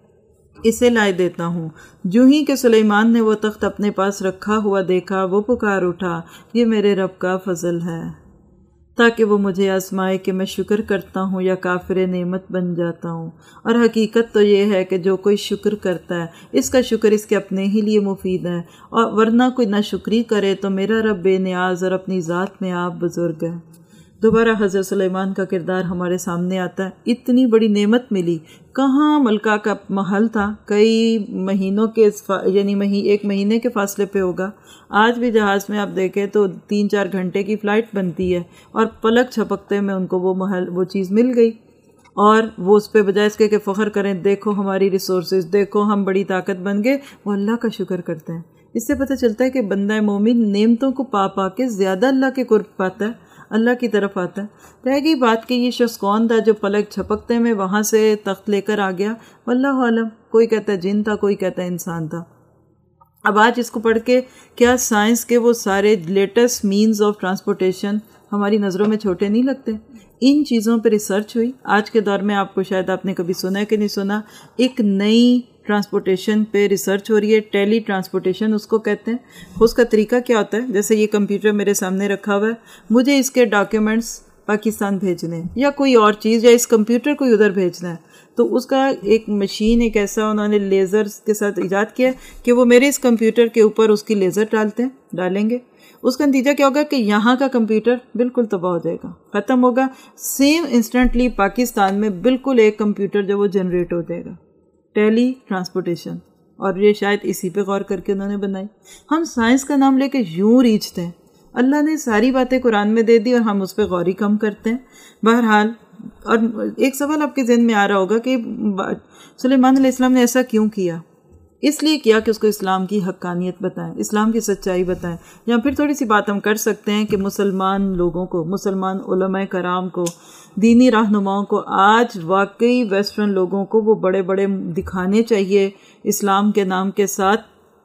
اسے لائے دیتا ہوں۔ جو ہی کہ سلیمان نے وہ تخت اپنے پاس رکھا ہوا دیکھا وہ پکار اٹھا یہ میرے رب کا فضل ہے، تاکہ وہ مجھے آزمائے کہ میں شکر کرتا ہوں یا کافر نعمت بن جاتا ہوں۔ اور حقیقت تو یہ ہے کہ جو کوئی شکر کرتا ہے اس کا شکر اس کے اپنے ہی لیے مفید ہے، اور ورنہ کوئی نہ شکری کرے تو میرا رب بے نیاز اور اپنی ذات میں آپ بزرگ ہے۔ دوبارہ حضرت سلیمان کا کردار ہمارے سامنے آتا ہے۔ اتنی بڑی نعمت ملی، کہاں ملکہ کا محل تھا، کئی مہینوں کے یعنی مہی ایک مہینے کے فاصلے پہ ہوگا۔ آج بھی جہاز میں آپ دیکھیں تو تین چار گھنٹے کی فلائٹ بنتی ہے، اور پلک چھپکتے میں ان کو وہ محل وہ چیز مل گئی، اور وہ اس پہ بجائے اس کے کہ فخر کریں دیکھو ہماری ریسورسز، دیکھو ہم بڑی طاقت بن گئے، وہ اللہ کا شکر کرتے ہیں۔ اس سے پتہ چلتا ہے کہ بندہ مومن نعمتوں کو پا پا کے زیادہ اللہ کے قرب پاتا ہے، اللہ کی طرف آتا ہے۔ رہ گئی بات کہ یہ شخص کون تھا جو پلک جھپکتے میں وہاں سے تخت لے کر آ گیا، واللہ عالم، کوئی کہتا ہے جن تھا، کوئی کہتا ہے انسان تھا۔ اب آج اس کو پڑھ کے کیا سائنس کے وہ سارے لیٹسٹ مینز آف ٹرانسپورٹیشن ہماری نظروں میں چھوٹے نہیں لگتے؟ ان چیزوں پہ ریسرچ ہوئی۔ آج کے دور میں آپ کو شاید آپ نے کبھی سنا ہے کہ نہیں سنا، ایک نئی ٹرانسپورٹیشن پہ ریسرچ ہو رہی ہے، ٹیلی ٹرانسپورٹیشن اس کو کہتے ہیں۔ اس کا طریقہ کیا ہوتا ہے؟ جیسے یہ کمپیوٹر میرے سامنے رکھا ہوا ہے، مجھے اس کے ڈاکیومنٹس پاکستان بھیجنے ہیں یا کوئی اور چیز، یا اس کمپیوٹر کو ادھر بھیجنا ہے، تو اس کا ایک مشین، ایک ایسا انہوں نے لیزر کے ساتھ ایجاد کیا کہ وہ میرے اس کمپیوٹر کے اوپر اس کی لیزر ڈالتے ہیں ڈالیں گے، اس کا نتیجہ کیا ہوگا کہ یہاں کا کمپیوٹر بالکل تباہ ہو جائے گا، ختم ہوگا، سیم انسٹنٹلی پاکستان میں بالکل ایک کمپیوٹر جو وہ جنریٹ ہو جائے گا، ٹیلی ٹرانسپورٹیشن، اور یہ شاید اسی پہ غور کر کے انہوں نے بنائی۔ ہم سائنس کا نام لے کے یوں ریچھتے ہیں، اللہ نے ساری باتیں قرآن میں دے دی اور ہم اس پہ غور ہی کم کرتے ہیں۔ بہرحال، اور ایک سوال آپ کے ذہن میں آ رہا ہوگا کہ سلیمان علیہ السلام نے ایسا کیوں کیا؟ اس لیے کیا کہ اس کو اسلام کی حقانیت بتائیں، اسلام کی سچائی بتائیں۔ یا پھر تھوڑی سی بات ہم کر سکتے ہیں کہ مسلمان لوگوں کو، مسلمان علماء کرام کو، دینی رہنماؤں کو آج واقعی ویسٹرن لوگوں کو وہ بڑے بڑے دکھانے چاہیے اسلام کے نام کے ساتھ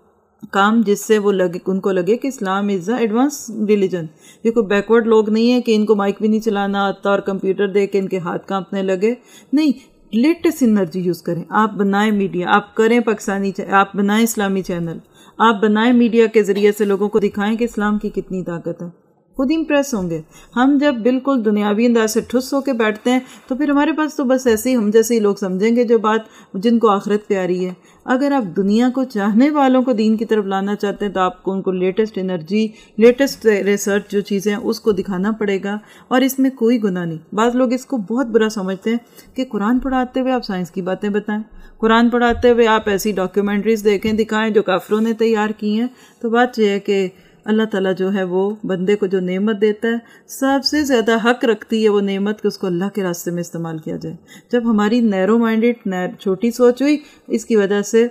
کام، جس سے وہ لگے ان کو لگے کہ اسلام از اے ایڈوانس ریلیجن۔ یہ کوئی بیکورڈ لوگ نہیں ہیں کہ ان کو مائک بھی نہیں چلانا آتا اور کمپیوٹر دے کے ان کے ہاتھ کانپنے لگے، نہیں، لیٹسٹ انرجی یوز کریں۔ آپ بنائیں میڈیا، آپ کریں پاکستانی، آپ بنائیں اسلامی چینل، آپ بنائیں میڈیا کے ذریعے سے لوگوں کو دکھائیں کہ اسلام کی کتنی طاقت ہے، خود امپریس ہوں گے۔ ہم جب بالکل دنیاوی انداز سے ٹھس ہو کے بیٹھتے ہیں تو پھر ہمارے پاس تو بس ایسے ہی ہم جیسے ہی لوگ سمجھیں گے جو بات جن کو آخرت پیاری ہے۔ اگر آپ دنیا کو چاہنے والوں کو دین کی طرف لانا چاہتے ہیں تو آپ کو ان کو لیٹسٹ انرجی، لیٹسٹ ریسرچ جو چیزیں ہیں اس کو دکھانا پڑے گا، اور اس میں کوئی گناہ نہیں۔ بعض لوگ اس کو بہت برا سمجھتے ہیں کہ قرآن پڑھاتے ہوئے آپ سائنس کی باتیں بتائیں، قرآن پڑھاتے ہوئے آپ ایسی ڈاکیومنٹریز دیکھیں دکھائیں جو کافروں نے تیار کی ہیں۔ تو بات یہ ہے کہ اللہ تعالیٰ جو ہے وہ بندے کو جو نعمت دیتا ہے، سب سے زیادہ حق رکھتی ہے وہ نعمت کہ اس کو اللہ کے راستے میں استعمال کیا جائے۔ جب ہماری نیرو مائنڈڈ چھوٹی سوچ ہوئی، اس کی وجہ سے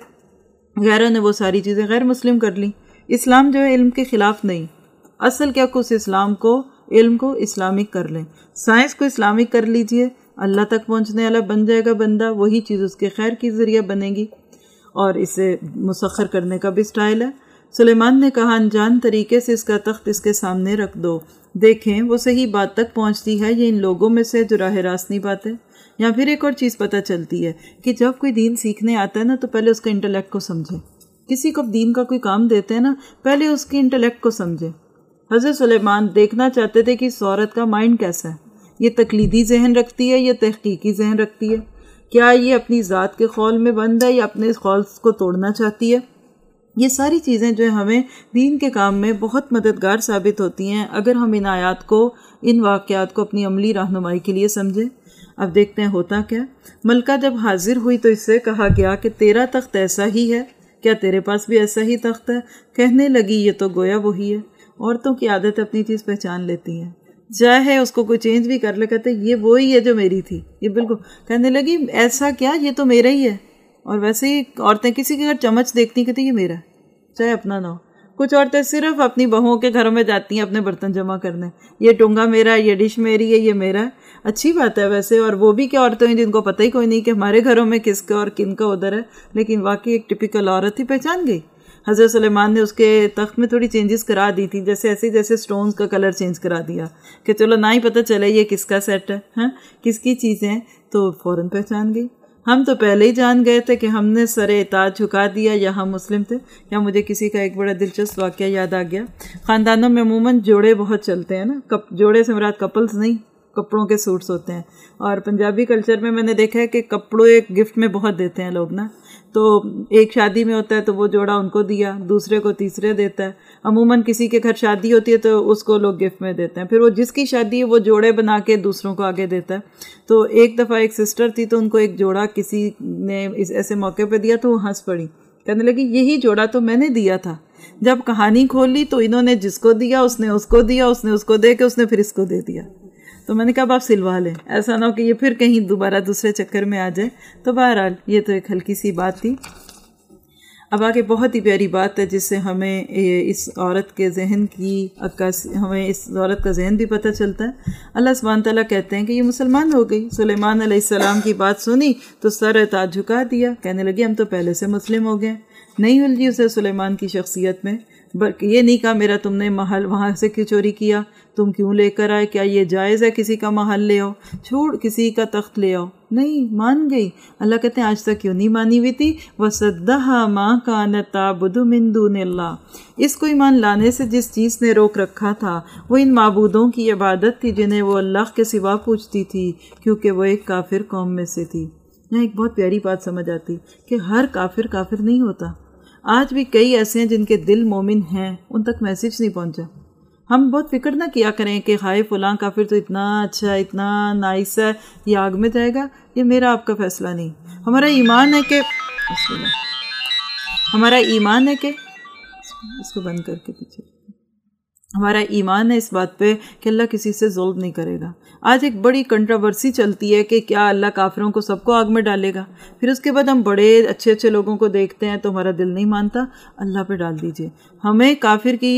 غیروں نے وہ ساری چیزیں غیر مسلم کر لیں۔ اسلام جو ہے علم کے خلاف نہیں، اصل کیا کہ اس اسلام کو، علم کو اسلامک کر لیں، سائنس کو اسلامک کر لیجئے، اللہ تک پہنچنے والا بن جائے گا بندہ، وہی چیز اس کے خیر کی ذریعہ بنے گی، اور اسے مسخر کرنے کا بھی سٹائل ہے۔ سلیمان نے کہا، انجان طریقے سے اس کا تخت اس کے سامنے رکھ دو، دیکھیں وہ صحیح بات تک پہنچتی ہے یہ ان لوگوں میں سے جو راہ راست نہیں پاتے۔ یا پھر ایک اور چیز پتہ چلتی ہے کہ جب کوئی دین سیکھنے آتا ہے نا تو پہلے اس کے انٹلیکٹ کو سمجھے۔ کسی کو دین کا کوئی کام دیتے ہیں نا، پہلے اس کے انٹلیکٹ کو سمجھے۔ حضرت سلیمان دیکھنا چاہتے تھے کہ اس عورت کا مائنڈ کیسا ہے، یہ تقلیدی ذہن رکھتی ہے یا تحقیقی ذہن رکھتی ہے، کیا یہ اپنی ذات کے خول میں بند ہے یا اپنے خول کو توڑنا چاہتی ہے۔ یہ ساری چیزیں جو ہمیں دین کے کام میں بہت مددگار ثابت ہوتی ہیں اگر ہم ان آیات کو، ان واقعات کو اپنی عملی رہنمائی کے لیے سمجھیں۔ اب دیکھتے ہیں ہوتا کیا۔ ملکہ جب حاضر ہوئی تو اس سے کہا گیا کہ تیرا تخت ایسا ہی ہے، کیا تیرے پاس بھی ایسا ہی تخت ہے؟ کہنے لگی یہ تو گویا وہی ہے۔ عورتوں کی عادت اپنی چیز پہچان لیتی ہیں، چاہے اس کو کوئی چینج بھی کر لے، کہتے یہ وہی ہے جو میری تھی، یہ بالکل۔ کہنے لگی ایسا کیا، یہ تو میرا ہی ہے۔ اور ویسے ہی عورتیں کسی کے گھر چمچ دیکھتی کہتی یہ میرا ہے، چاہے اپنا نہ ہو۔ کچھ عورتیں صرف اپنی بہوؤں کے گھروں میں جاتی ہیں اپنے برتن جمع کرنے، یہ ٹونگا میرا ہے، یہ ڈش میری ہے، یہ میرا ہے۔ اچھی بات ہے ویسے، اور وہ بھی کیا عورتیں ہیں جن کو پتہ ہی کوئی نہیں کہ ہمارے گھروں میں کس کا اور کن کا ادھر ہے، لیکن واقعی ایک ٹپیکل عورت ہی پہچان گئی۔ حضرت سلیمان نے اس کے تخت میں تھوڑی چینجز کرا دی تھی، جیسے ایسے جیسے سٹونز کا کلر چینج کرا دیا کہ چلو نہ ہی پتہ چلے یہ کس کا سیٹ ہے، ہاں کس کی چیزیں، تو فوراً پہچان گئی۔ ہم تو پہلے ہی جان گئے تھے کہ ہم نے سر اطاعت جھکا دیا یا ہم مسلم تھے۔ یا مجھے کسی کا ایک بڑا دلچسپ واقعہ یاد آ گیا، خاندانوں میں عموماً جوڑے بہت چلتے ہیں نا، کپ جوڑے سے مراد کپلز نہیں، کپڑوں کے سوٹس ہوتے ہیں، اور پنجابی کلچر میں میں نے دیکھا ہے کہ کپڑوں ایک گفٹ میں بہت دیتے ہیں لوگ نا، تو ایک شادی میں ہوتا ہے تو وہ جوڑا ان کو دیا، دوسرے کو تیسرے دیتا ہے، عموماً کسی کے گھر شادی ہوتی ہے تو اس کو لوگ گفٹ میں دیتے ہیں، پھر وہ جس کی شادی ہے وہ جوڑے بنا کے دوسروں کو آگے دیتا ہے۔ تو ایک دفعہ ایک سسٹر تھی تو ان کو ایک جوڑا کسی نے اس ایسے موقع پہ دیا تو وہ ہنس پڑی، کہنے لگی یہی جوڑا تو میں نے دیا تھا۔ جب کہانی کھول لی تو انہوں نے جس کو دیا اس نے اس کو دیا، اس نے اس کو دے کے اس نے پھر اس کو دے دیا۔ تو میں نے کہا اب آپ سلوا لیں، ایسا نہ ہو کہ یہ پھر کہیں دوبارہ دوسرے چکر میں آ جائے۔ تو بہرحال یہ تو ایک ہلکی سی بات تھی۔ اب آگے بہت ہی پیاری بات ہے جس سے ہمیں اس عورت کے ذہن کی عکاس، ہمیں اس عورت کا ذہن بھی پتہ چلتا ہے۔ اللہ سبحانہ تعالیٰ کہتے ہیں کہ یہ مسلمان ہو گئی، سلیمان علیہ السلام کی بات سنی تو سر اطاعت جھکا دیا، کہنے لگی ہم تو پہلے سے مسلم ہو گئے۔ نہیں الجھی اسے سلیمان کی شخصیت میں، یہ نہیں کہا میرا تم نے محل وہاں سے کیوں چوری کیا، تم کیوں لے کر آئے، کیا یہ جائز ہے کسی کا محل لے آؤ، چھوڑ کسی کا تخت لے آؤ، نہیں مان گئی۔ اللہ کہتے ہیں آج تک کیوں نہیں مانی ہوئی تھی، وَصَدَّهَا مَا كَانَتْ تَعْبُدُ مِن دُونِ اللَّهِ، اس کو ایمان لانے سے جس چیز نے روک رکھا تھا وہ ان معبودوں کی عبادت تھی جنہیں وہ اللہ کے سوا پوچھتی تھی، کیونکہ وہ ایک کافر قوم میں سے تھی۔ یہاں ایک بہت پیاری بات سمجھ آتی کہ ہر کافر کافر نہیں ہوتا۔ آج بھی کئی ایسے ہیں جن کے دل مومن ہیں، ان تک میسیج نہیں پہنچا۔ ہم بہت فکر نہ کیا کریں کہ ہائے فلاں کافر تو اتنا اچھا ہے، اتنا نائس ہے، یہ آگ میں جائے گا، یہ میرا آپ کا فیصلہ نہیں۔ ہمارا ایمان ہے کہ بسم اللہ ہمارا ایمان ہے کہ اس کو بند کر کے پیچھے ہمارا ایمان ہے اس بات پہ کہ اللہ کسی سے ظلم نہیں کرے گا۔ آج ایک بڑی کنٹراورسی چلتی ہے کہ کیا اللہ کافروں کو سب کو آگ میں ڈالے گا، پھر اس کے بعد ہم بڑے اچھے اچھے لوگوں کو دیکھتے ہیں تو ہمارا دل نہیں مانتا، اللہ پہ ڈال دیجئے۔ ہمیں کافر کی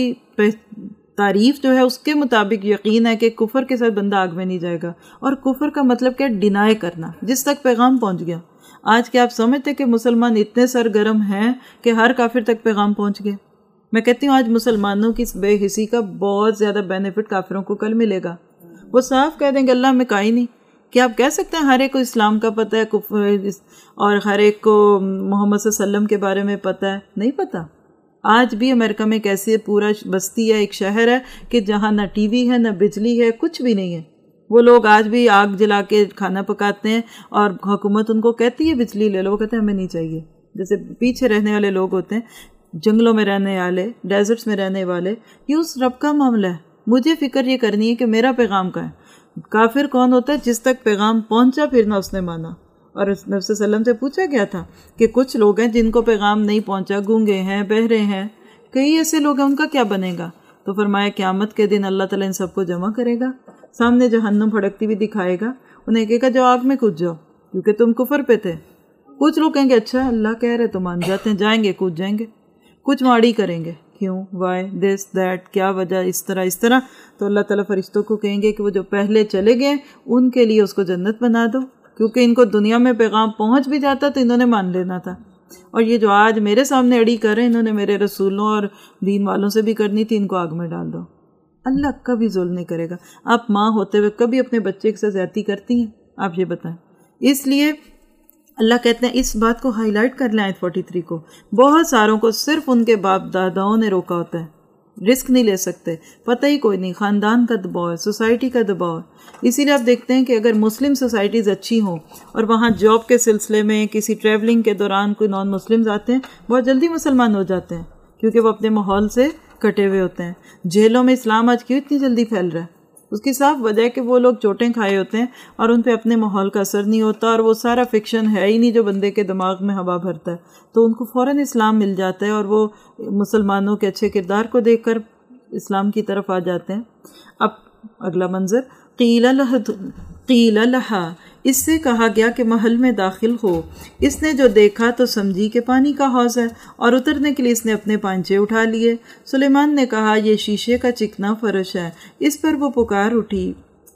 تعریف جو ہے اس کے مطابق یقین ہے کہ کفر کے ساتھ بندہ آگ میں نہیں جائے گا، اور کفر کا مطلب کیا، ڈینائی کرنا، جس تک پیغام پہنچ گیا۔ آج کیا آپ سمجھتے کہ مسلمان اتنے سرگرم ہیں کہ ہر کافر تک پیغام پہنچ گیا؟ میں کہتی ہوں آج مسلمانوں کی اس بے حسی کا بہت زیادہ بینیفٹ کافروں کو کل ملے گا۔ وہ صاف کہہ دیں گے اللہ میں کہا ہی نہیں۔ کیا آپ کہہ سکتے ہیں ہر ایک کو اسلام کا پتہ ہے اور ہر ایک کو محمد صلی اللہ علیہ وسلم کے بارے میں پتہ ہے؟ نہیں پتہ۔ آج بھی امریکہ میں ایک ایسی پورا بستی ہے، ایک شہر ہے کہ جہاں نہ ٹی وی ہے، نہ بجلی ہے، کچھ بھی نہیں ہے۔ وہ لوگ آج بھی آگ جلا کے کھانا پکاتے ہیں اور حکومت ان کو کہتی ہے بجلی لے لو، وہ کہتے ہیں ہمیں نہیں چاہیے۔ جیسے پیچھے رہنے والے لوگ ہوتے ہیں، جنگلوں میں رہنے والے، ڈیزرٹس میں رہنے والے، یہ اس رب کا معاملہ ہے۔ مجھے فکر یہ کرنی ہے کہ میرا پیغام کا ہے۔ کافر کون ہوتا ہے؟ جس تک پیغام پہنچا پھر نہ اس نے مانا۔ اور نبی صلی اللہ علیہ وسلم سے پوچھا گیا تھا کہ کچھ لوگ ہیں جن کو پیغام نہیں پہنچا، گونگے ہیں، بہرے ہیں، کئی ایسے لوگ ہیں، ان کا کیا بنے گا؟ تو فرمایا قیامت کے دن اللہ تعالیٰ ان سب کو جمع کرے گا، سامنے جہنم بھڑکتی ہوئی دکھائے گا، انہیں کہے گا جو آگ میں کود جاؤ کیونکہ تم کفر پہ تھے۔ کچھ لوگ کہیں گے اچھا اللہ کہہ رہے تو مان جاتے ہیں، جائیں گے، کود جائیں گے۔ کچھ ماڑی کریں گے، کیوں، وائی، دس دیٹ، کیا وجہ، اس طرح اس طرح۔ تو اللہ تعالیٰ فرشتوں کو کہیں گے کہ وہ جو پہلے چلے گئے ان کے لیے اس کو جنت بنا دو، کیونکہ ان کو دنیا میں پیغام پہنچ بھی جاتا تو انہوں نے مان لینا تھا، اور یہ جو آج میرے سامنے اڑی کر رہے ہیں انہوں نے میرے رسولوں اور دین والوں سے بھی کرنی تھی، ان کو آگ میں ڈال دو۔ اللہ کبھی ظلم نہیں کرے گا۔ آپ ماں ہوتے ہوئے کبھی اپنے بچے کے ساتھ زیادتی کرتی ہیں؟ آپ یہ بتائیں۔ اس لیے اللہ کہتے ہیں اس بات کو ہائی لائٹ کر لیں آیت تینتالیس کو، بہت ساروں کو صرف ان کے باپ داداؤں نے روکا ہوتا ہے، رسک نہیں لے سکتے، پتہ ہی کوئی نہیں، خاندان کا دباؤ ہے، سوسائٹی کا دباؤ ہے۔ اسی لیے آپ دیکھتے ہیں کہ اگر مسلم سوسائٹیز اچھی ہوں اور وہاں جاب کے سلسلے میں کسی ٹریولنگ کے دوران کوئی نان مسلمز آتے ہیں، بہت جلدی مسلمان ہو جاتے ہیں کیونکہ وہ اپنے ماحول سے کٹے ہوئے ہوتے ہیں۔ جیلوں میں اسلام آج کیوں اتنی جلدی پھیل رہا ہے؟ اس کی صاف وجہ ہے کہ وہ لوگ چوٹیں کھائے ہوتے ہیں اور ان پہ اپنے ماحول کا اثر نہیں ہوتا، اور وہ سارا فکشن ہے ہی نہیں جو بندے کے دماغ میں ہوا بھرتا ہے، تو ان کو فوراً اسلام مل جاتا ہے اور وہ مسلمانوں کے اچھے کردار کو دیکھ کر اسلام کی طرف آ جاتے ہیں۔ اب اگلا منظر، قیل لہ قیل لہا، اس سے کہا گیا کہ محل میں داخل ہو۔ اس نے جو دیکھا تو سمجھی کہ پانی کا حوض ہے، اور اترنے کے لیے اس نے اپنے پانچے اٹھا لیے۔ سلیمان نے کہا یہ شیشے کا چکنا فرش ہے۔ اس پر وہ پکار اٹھی،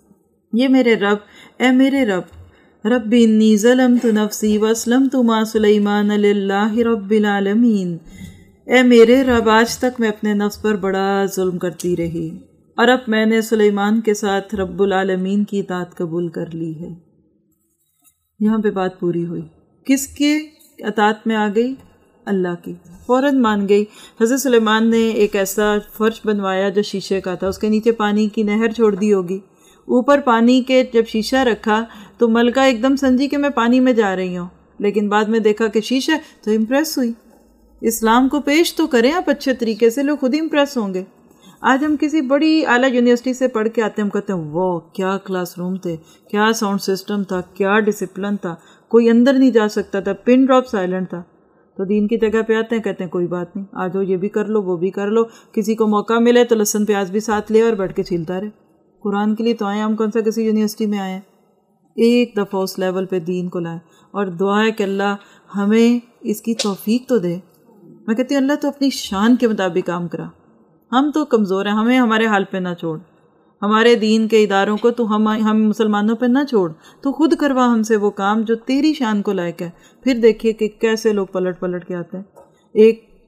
یہ میرے رب، اے میرے رب، رب انی ظلمت نفسی واسلمت مع سلیمان للہ رب العالمین۔ اے میرے رب، آج تک میں اپنے نفس پر بڑا ظلم کرتی رہی، اور اب میں نے سلیمان کے ساتھ رب العالمین کی اطاعت قبول کر لی ہے۔ یہاں پہ بات پوری ہوئی، کس کے اطاعت میں آ گئی؟ اللہ کی، فوراً مان گئی۔ حضرت سلیمان نے ایک ایسا فرش بنوایا جو شیشے کا تھا، اس کے نیچے پانی کی نہر چھوڑ دی ہوگی، اوپر پانی کے جب شیشہ رکھا تو ملکہ ایک دم سمجھی کہ میں پانی میں جا رہی ہوں، لیکن بعد میں دیکھا کہ شیشہ، تو امپریس ہوئی۔ اسلام کو پیش تو کریں آپ اچھے طریقے سے، لوگ خود ہی امپریس ہوں گے۔ آج ہم کسی بڑی اعلیٰ یونیورسٹی سے پڑھ کے آتے ہیں، ہم کہتے ہیں واہ کیا کلاس روم تھے، کیا ساؤنڈ سسٹم تھا، کیا ڈسپلن تھا، کوئی اندر نہیں جا سکتا تھا، پن ڈراپ سائلنٹ تھا۔ تو دین کی جگہ پہ آتے ہیں، کہتے ہیں کوئی بات نہیں، آ جاؤ یہ بھی کر لو وہ بھی کر لو، کسی کو موقع ملے تو لہسن پیاز بھی ساتھ لے اور بیٹھ کے چھیلتا رہے۔ قرآن کے لیے تو آئے، ہم کون سا کسی یونیورسٹی میں آئے ہیں؟ ایک دفعہ اس لیول پہ دین کو لائیں، اور دعا ہے کہ اللہ ہمیں اس کی توفیق تو دے۔ میں کہتی ہوں اللہ تو اپنی شان کے مطابق کام کرا، ہم تو کمزور ہیں، ہمیں ہمارے حال پہ نہ چھوڑ، ہمارے دین کے اداروں کو تو ہم ہم مسلمانوں پہ نہ چھوڑ، تو خود کروا ہم سے وہ کام جو تیری شان کو لائق ہے۔ پھر دیکھیے کہ کیسے لوگ پلٹ پلٹ کے آتے ہیں۔ ایک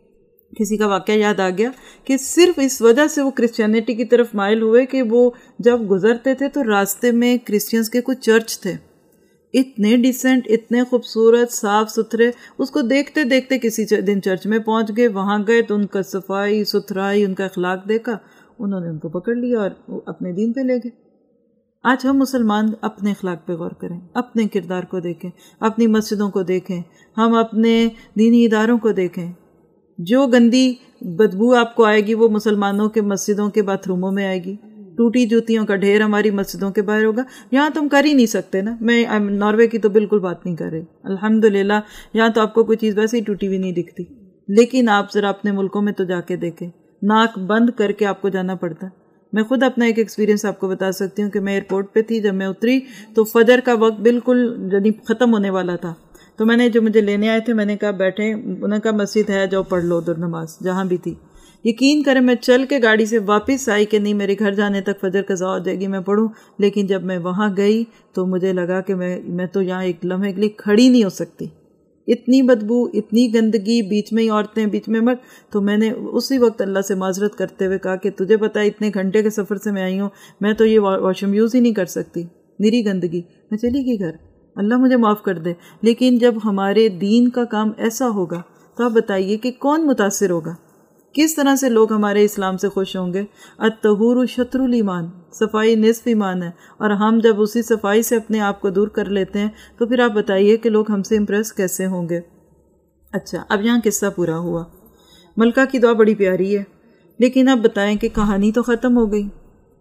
کسی کا واقعہ یاد آ گیا کہ صرف اس وجہ سے وہ کرسچینٹی کی طرف مائل ہوئے کہ وہ جب گزرتے تھے تو راستے میں کرسچنس کے کچھ چرچ تھے، اتنے ڈیسنٹ، اتنے خوبصورت، صاف ستھرے، اس کو دیکھتے دیکھتے کسی دن چرچ میں پہنچ گئے، وہاں گئے تو ان کا صفائی ستھرائی، ان کا اخلاق دیکھا، انہوں نے ان کو پکڑ لیا اور اپنے دین پہ لے گئے۔ آج ہم مسلمان اپنے اخلاق پہ غور کریں، اپنے کردار کو دیکھیں، اپنی مسجدوں کو دیکھیں، ہم اپنے دینی اداروں کو دیکھیں۔ جو گندی بدبو آپ کو آئے گی وہ مسلمانوں کے مسجدوں کے باتھ روموں میں آئے گی، ٹوٹی جوتیوں کا ڈھیر ہماری مسجدوں کے باہر ہوگا۔ یہاں تم کر ہی نہیں سکتے نا، میں ناروے کی تو بالکل بات نہیں کر رہی، الحمدللہ یہاں تو آپ کو کوئی چیز ویسے ہی ٹوٹی ہوئی نہیں دکھتی، لیکن آپ ذرا اپنے ملکوں میں تو جا کے دیکھیں، ناک بند کر کے آپ کو جانا پڑتا ہے۔ میں خود اپنا ایک ایکسپیرینس آپ کو بتا سکتی ہوں کہ میں ایئرپورٹ پہ تھی، جب میں اتری تو فجر کا وقت بالکل یعنی ختم ہونے والا تھا، تو میں نے جو مجھے لینے آئے تھے میں نے کہا بیٹھیں، انہوں نے کہا مسجد ہے جاؤ پڑھ لو ادھر نماز، جہاں بھی تھی۔ یقین کریں میں چل کے گاڑی سے واپس آئی کہ نہیں میرے گھر جانے تک فجر قضا ہو جائے گی، میں پڑھوں، لیکن جب میں وہاں گئی تو مجھے لگا کہ میں میں تو یہاں ایک لمحے کے لیے کھڑی نہیں ہو سکتی، اتنی بدبو، اتنی گندگی، بیچ میں ہی عورتیں، بیچ میں مرد۔ تو میں نے اسی وقت اللہ سے معذرت کرتے ہوئے کہا کہ تجھے پتہ ہے اتنے گھنٹے کے سفر سے میں آئی ہوں، میں تو یہ واش روم یوز ہی نہیں کر سکتی، میری گندگی۔ میں چلی گئی گھر، اللہ مجھے معاف کر دے۔ لیکن جب ہمارے دین کا کام ایسا ہوگا تو آپ بتائیے کہ کون متاثر ہوگا، کس طرح سے لوگ ہمارے اسلام سے خوش ہوں گے۔ الطہور شطر الایمان، صفائی نصف ایمان ہے، اور ہم جب اسی صفائی سے اپنے آپ کو دور کر لیتے ہیں تو پھر آپ بتائیے کہ لوگ ہم سے امپریس کیسے ہوں گے۔ اچھا، اب یہاں قصہ پورا ہوا، ملکہ کی دعا بڑی پیاری ہے، لیکن اب بتائیں کہ کہانی تو ختم ہو گئی،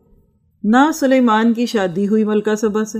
نہ سلیمان کی شادی ہوئی ملکہ سبا سے،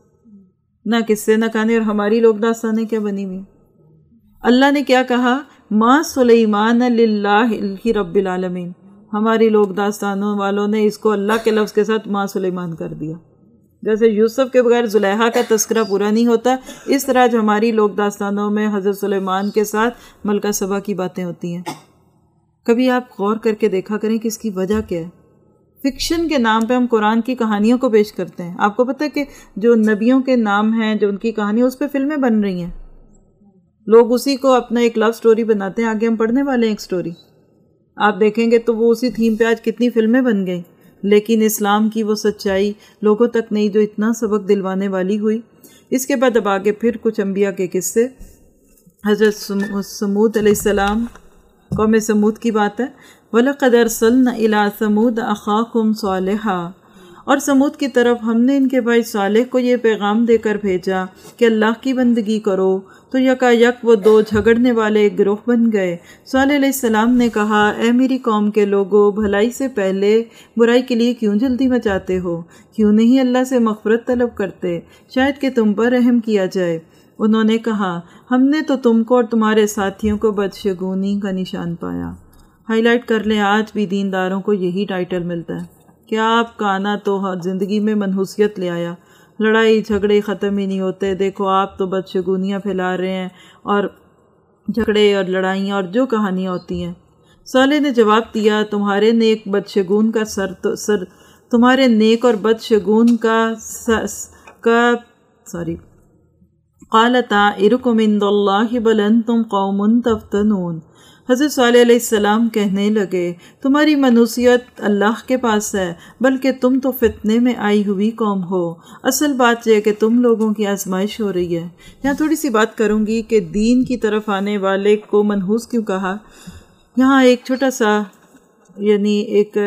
نہ قصے نہ کہانی، اور ہماری لوگ داستانیں کیا بنی ہوئی۔ اللہ نے کیا کہا، ما سلیمان للہ رب العالمین، ہماری لوگ داستانوں والوں نے اس کو اللہ کے لفظ کے ساتھ ما سلیمان کر دیا۔ جیسے یوسف کے بغیر زلیخا کا تذکرہ پورا نہیں ہوتا، اس طرح جو ہماری لوگ داستانوں میں حضرت سلیمان کے ساتھ ملکہ سبا کی باتیں ہوتی ہیں۔ کبھی آپ غور کر کے دیکھا کریں کہ اس کی وجہ کیا ہے۔ فکشن کے نام پہ ہم قرآن کی کہانیوں کو پیش کرتے ہیں۔ آپ کو پتہ ہے کہ جو نبیوں کے نام ہیں، جو ان کی کہانیاں، اس پہ فلمیں بن رہی ہیں، لوگ اسی کو اپنا ایک لو سٹوری بناتے ہیں۔ آگے ہم پڑھنے والے ہیں ایک سٹوری، آپ دیکھیں گے تو وہ اسی تھیم پہ آج کتنی فلمیں بن گئیں، لیکن اسلام کی وہ سچائی لوگوں تک نہیں جو اتنا سبق دلوانے والی ہوئی۔ اس کے بعد اب آگے پھر کچھ انبیاء کے قصے۔ حضرت سمود علیہ السلام، قوم سمود کی بات ہے، وَلَقَدْ أَرْسَلْنَا إِلَىٰ ثَمُودَ أَخَاهُمْ صَالِحًا، اور سمود کی طرف ہم نے ان کے بھائی صالح کو یہ پیغام دے کر بھیجا کہ اللہ کی بندگی کرو، تو یکا یک وہ دو جھگڑنے والے ایک گروہ بن گئے۔ صالح علیہ السلام نے کہا، اے میری قوم کے لوگو، بھلائی سے پہلے برائی کے لیے کیوں جلدی مچاتے ہو؟ کیوں نہیں اللہ سے مغفرت طلب کرتے، شاید کہ تم پر رحم کیا جائے۔ انہوں نے کہا، ہم نے تو تم کو اور تمہارے ساتھیوں کو بدشگونی کا نشان پایا۔ ہائی لائٹ کر لیں، آج بھی دینداروں کو یہی ٹائٹل ملتا ہے کہ آپ کا آنا تو زندگی میں منحوسیت لے آیا، لڑائی جھگڑے ختم ہی نہیں ہوتے، دیکھو آپ تو بدشگونیاں پھیلا رہے ہیں، اور جھگڑے اور لڑائیاں اور جو کہانیاں ہوتی ہیں۔ صالح نے جواب دیا، تمہارے نیک بدشگون کا سر تو سر تمہارے نیک اور بدشگون کا کا سوری قال طائرکم عند اللہ بل انتم قوم تفتنون۔ حضرت صالح علیہ السلام کہنے لگے، تمہاری منحوسیت اللہ کے پاس ہے، بلکہ تم تو فتنے میں آئی ہوئی قوم ہو، اصل بات یہ کہ تم لوگوں کی آزمائش ہو رہی ہے۔ یہاں تھوڑی سی بات کروں گی کہ دین کی طرف آنے والے کو منحوس کیوں کہا۔ یہاں ایک چھوٹا سا یعنی ایک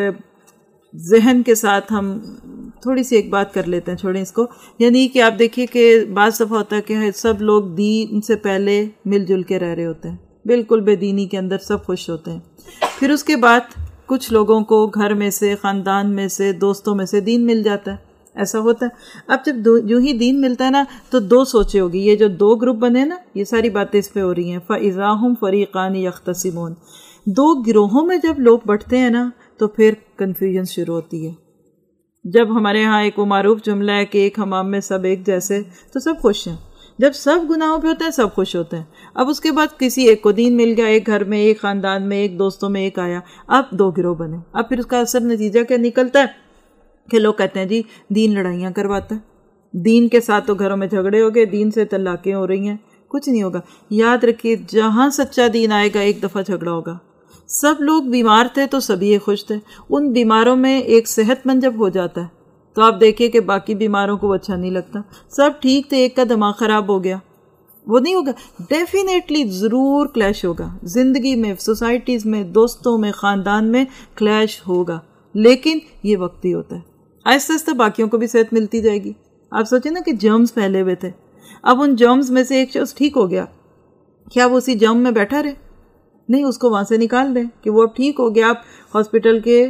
ذہن کے ساتھ ہم تھوڑی سی ایک بات کر لیتے ہیں، چھوڑیں اس کو، یعنی کہ آپ دیکھیے کہ بعض دفعہ ہوتا ہے کہ سب لوگ دین سے پہلے مل جل کے رہ رہے ہوتے ہیں، بالکل بے دینی کے اندر سب خوش ہوتے ہیں، پھر اس کے بعد کچھ لوگوں کو گھر میں سے، خاندان میں سے، دوستوں میں سے دین مل جاتا ہے، ایسا ہوتا ہے۔ اب جب دو یوں ہی دین ملتا ہے نا تو دو سوچیں ہوگی، یہ جو دو گروپ بنے نا، یہ ساری باتیں اس پہ ہو رہی ہیں، فَإِذَا هُمْ فَرِيقَانِ يَخْتَصِمُونَ۔ دو گروہوں میں جب لوگ بٹتے ہیں نا تو پھر کنفیوژن شروع ہوتی ہے۔ جب ہمارے ہاں ایک وہ معروف جملہ ہے کہ ایک حمام میں سب ایک جیسے، تو سب خوش ہیں۔ جب سب گناہوں پہ ہوتے ہیں سب خوش ہوتے ہیں۔ اب اس کے بعد کسی ایک کو دین مل گیا، ایک گھر میں، ایک خاندان میں، ایک دوستوں میں ایک آیا، اب دو گروہ بنے۔ اب پھر اس کا اثر نتیجہ کیا نکلتا ہے کہ لوگ کہتے ہیں جی دین لڑائیاں کرواتا ہے، دین کے ساتھ تو گھروں میں جھگڑے ہو گئے، دین سے طلاقیں ہو رہی ہیں۔ کچھ نہیں ہوگا، یاد رکھیے جہاں سچا دین آئے گا ایک دفعہ جھگڑا ہوگا، سب لوگ بیمار تھے تو سبھی خوش تھے. ان بیماروں میں ایک صحت مند جب ہو جاتا ہے تو آپ دیکھیے کہ باقی بیماروں کو اچھا نہیں لگتا. سب ٹھیک تھے، ایک کا دماغ خراب ہو گیا، وہ نہیں ہوگا. ڈیفینیٹلی ضرور کلیش ہوگا زندگی میں، سوسائٹیز میں، دوستوں میں، خاندان میں کلیش ہوگا، لیکن یہ وقتی ہوتا ہے. آہستہ آہستہ باقیوں کو بھی صحت ملتی جائے گی. آپ سوچیں نا کہ جرمز پھیلے ہوئے تھے، اب ان جرمز میں سے ایک شخص ٹھیک ہو گیا، کیا وہ اسی جرم میں بیٹھا رہے؟ نہیں، اس کو وہاں سے نکال دیں کہ وہ اب ٹھیک ہو گیا، آپ ہاسپٹل کے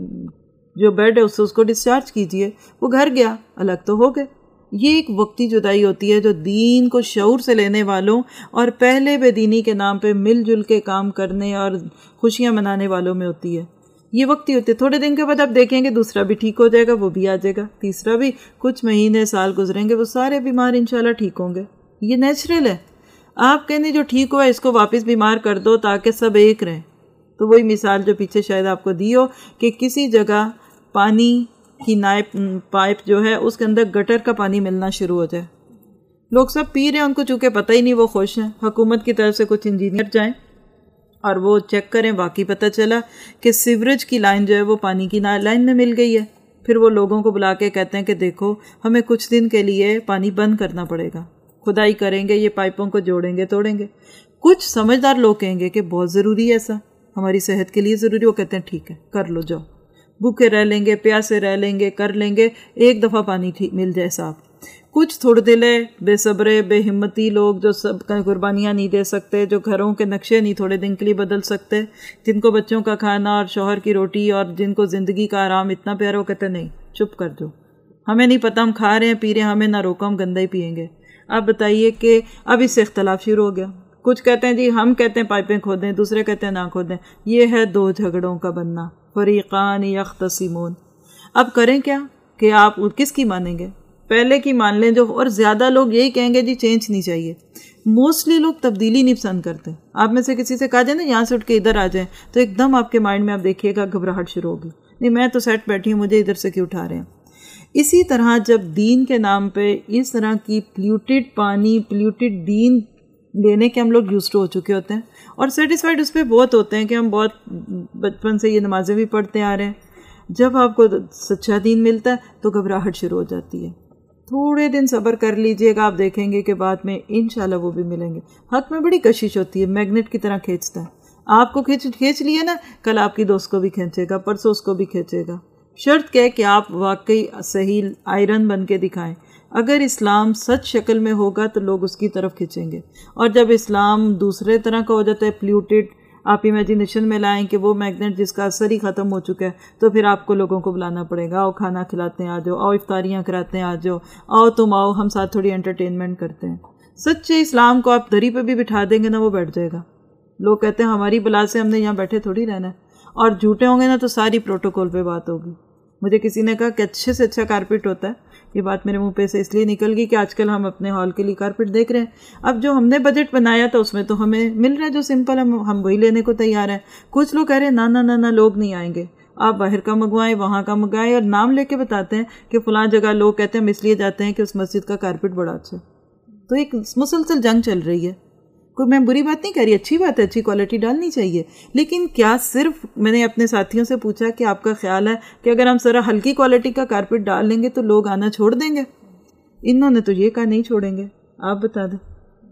جو بیڈ ہے اس سے اس کو ڈسچارج کیجئے. وہ گھر گیا، الگ تو ہو گئے. یہ ایک وقتی جدائی ہوتی ہے جو دین کو شعور سے لینے والوں اور پہلے بے دینی کے نام پہ مل جل کے کام کرنے اور خوشیاں منانے والوں میں ہوتی ہے. یہ وقتی ہوتی ہے. تھوڑے دن کے بعد آپ دیکھیں گے دوسرا بھی ٹھیک ہو جائے گا، وہ بھی آ جائے گا، تیسرا بھی. کچھ مہینے سال گزریں گے، وہ سارے بیمار انشاءاللہ ٹھیک ہوں گے. یہ نیچرل ہے. آپ کہنے جو ٹھیک ہوا ہے اس کو واپس بیمار کر دو تاکہ سب ایک رہیں. تو وہی مثال جو پیچھے شاید آپ کو دی ہو کہ کسی جگہ پانی کی نائپ پائپ جو ہے اس کے اندر گٹر کا پانی ملنا شروع ہو جائے، لوگ سب پی رہے ہیں، ان کو چونکہ پتہ ہی نہیں، وہ خوش ہیں. حکومت کی طرف سے کچھ انجینئر جائیں اور وہ چیک کریں، واقعی پتہ چلا کہ سیوریج کی لائن جو ہے وہ پانی کی لائن میں مل گئی ہے. پھر وہ لوگوں کو بلا کے کہتے ہیں کہ دیکھو ہمیں کچھ دن کے لیے پانی بند کرنا پڑے گا، کھدائی کریں گے، یہ پائپوں کو جوڑیں گے، توڑیں گے. کچھ سمجھدار لوگ کہیں گے کہ بہت ضروری ہے ایسا، ہماری صحت کے لیے ضروری. وہ کہتے ہیں ٹھیک ہے کر لو، جاؤ، بھوکے رہ لیں گے، پیاسے رہ لیں گے، کر لیں گے، ایک دفعہ پانی مل جائے صاحب. کچھ تھوڑ دلے، بے صبرے، بے ہمتی لوگ جو سب قربانیاں نہیں دے سکتے، جو گھروں کے نقشے نہیں تھوڑے دن کے لیے بدل سکتے، جن کو بچوں کا کھانا اور شوہر کی روٹی اور جن کو زندگی کا آرام اتنا پیارا، وہ کہتے ہیں نہیں، چپ کر دو، ہمیں نہیں پتہ، ہم کھا رہے ہیں، پی رہے ہیں، ہمیں نہ روکو، ہم گندہ ہی پیئیں گے. اب بتائیے کہ اب اس سے اختلاف شروع ہو گیا. کچھ کہتے ہیں جی ہم کہتے ہیں پائپیں کھودیں، دوسرے کہتے ہیں نہ کھودیں. یہ ہے دو جھگڑوں کا بننا. فریقان یختصمون. اب کریں کیا کہ آپ کس کی مانیں گے؟ پہلے کی مان لیں جو، اور زیادہ لوگ یہی کہیں گے جی چینج نہیں چاہیے. موسٹلی لوگ تبدیلی نہیں پسند کرتے. آپ میں سے کسی سے کہا جائے نا یہاں سے اٹھ کے ادھر آ جائیں تو ایک دم آپ کے مائنڈ میں آپ دیکھیے گا گھبراہٹ شروع ہوگی، نہیں میں تو سیٹ بیٹھی ہوں، مجھے ادھر سے کیوں اٹھا رہے ہیں. اسی طرح جب دین کے نام پہ اس طرح کی پلیوٹیڈ پانی، پلیوٹیڈ دین لینے کے ہم لوگ یوزڈ ہو چکے ہوتے ہیں اور سیٹسفائیڈ اس پہ بہت ہوتے ہیں کہ ہم بہت بچپن سے یہ نمازیں بھی پڑھتے آ رہے ہیں. جب آپ کو سچا دین ملتا ہے تو گھبراہٹ شروع ہو جاتی ہے. تھوڑے دن صبر کر لیجئے گا، آپ دیکھیں گے کہ بعد میں انشاءاللہ وہ بھی ملیں گے. حق میں بڑی کشش ہوتی ہے، میگنیٹ کی طرح کھینچتا ہے. آپ کو کھینچ کھینچ لیے نا، کل آپ کی دوست کو بھی کھینچے گا، پرسوں اس کو بھی کھینچے گا. شرط کیا ہے کہ آپ واقعی صحیح آئرن بن کے دکھائیں. اگر اسلام سچ شکل میں ہوگا تو لوگ اس کی طرف کھینچیں گے، اور جب اسلام دوسرے طرح کا ہو جاتا ہے پلیوٹیڈ، آپ امیجینیشن میں لائیں کہ وہ میگنیٹ جس کا اثر ہی ختم ہو چکا ہے، تو پھر آپ کو لوگوں کو بلانا پڑے گا، آؤ کھانا کھلاتے ہیں، آ جاؤ، آؤ افطاریاں کراتے ہیں، آ جاؤ، آؤ تم آؤ، ہم ساتھ تھوڑی انٹرٹینمنٹ کرتے ہیں. سچے اسلام کو آپ دری پہ بھی بٹھا دیں گے نا، وہ بیٹھ جائے گا. لوگ کہتے ہیں ہماری بلا سے ہم نے یہاں بیٹھے تھوڑی رہنا ہے، اور جھوٹے ہوں گے نا تو ساری پروٹوکول پہ بات ہوگی. مجھے کسی نے کہا کہ اچھے سے اچھا کارپیٹ ہوتا ہے. یہ بات میرے منہ پہ سے اس لیے نکل گئی کہ آج کل ہم اپنے ہال کے لیے کارپیٹ دیکھ رہے ہیں. اب جو ہم نے بجٹ بنایا تھا اس میں تو ہمیں مل رہا ہے جو سمپل، ہم ہم وہی لینے کو تیار ہیں. کچھ لوگ کہہ رہے ہیں نہ نہ نہ لوگ نہیں آئیں گے، آپ باہر کا منگوائیں، وہاں کا منگائیں، اور نام لے کے بتاتے ہیں کہ فلاں جگہ لوگ کہتے ہیں ہم اس لیے جاتے ہیں کہ اس مسجد کا کارپیٹ بڑا اچھا ہے. تو ایک مسلسل جنگ چل رہی ہے. کوئی میں بری بات نہیں کہہ رہی، اچھی بات ہے، اچھی کوالٹی ڈالنی چاہیے، لیکن کیا صرف میں نے اپنے ساتھیوں سے پوچھا کہ آپ کا خیال ہے کہ اگر ہم ذرا ہلکی کوالٹی کا کارپیٹ ڈال لیں گے تو لوگ آنا چھوڑ دیں گے؟ انہوں نے تو یہ کہا نہیں چھوڑیں گے. آپ بتا دیں،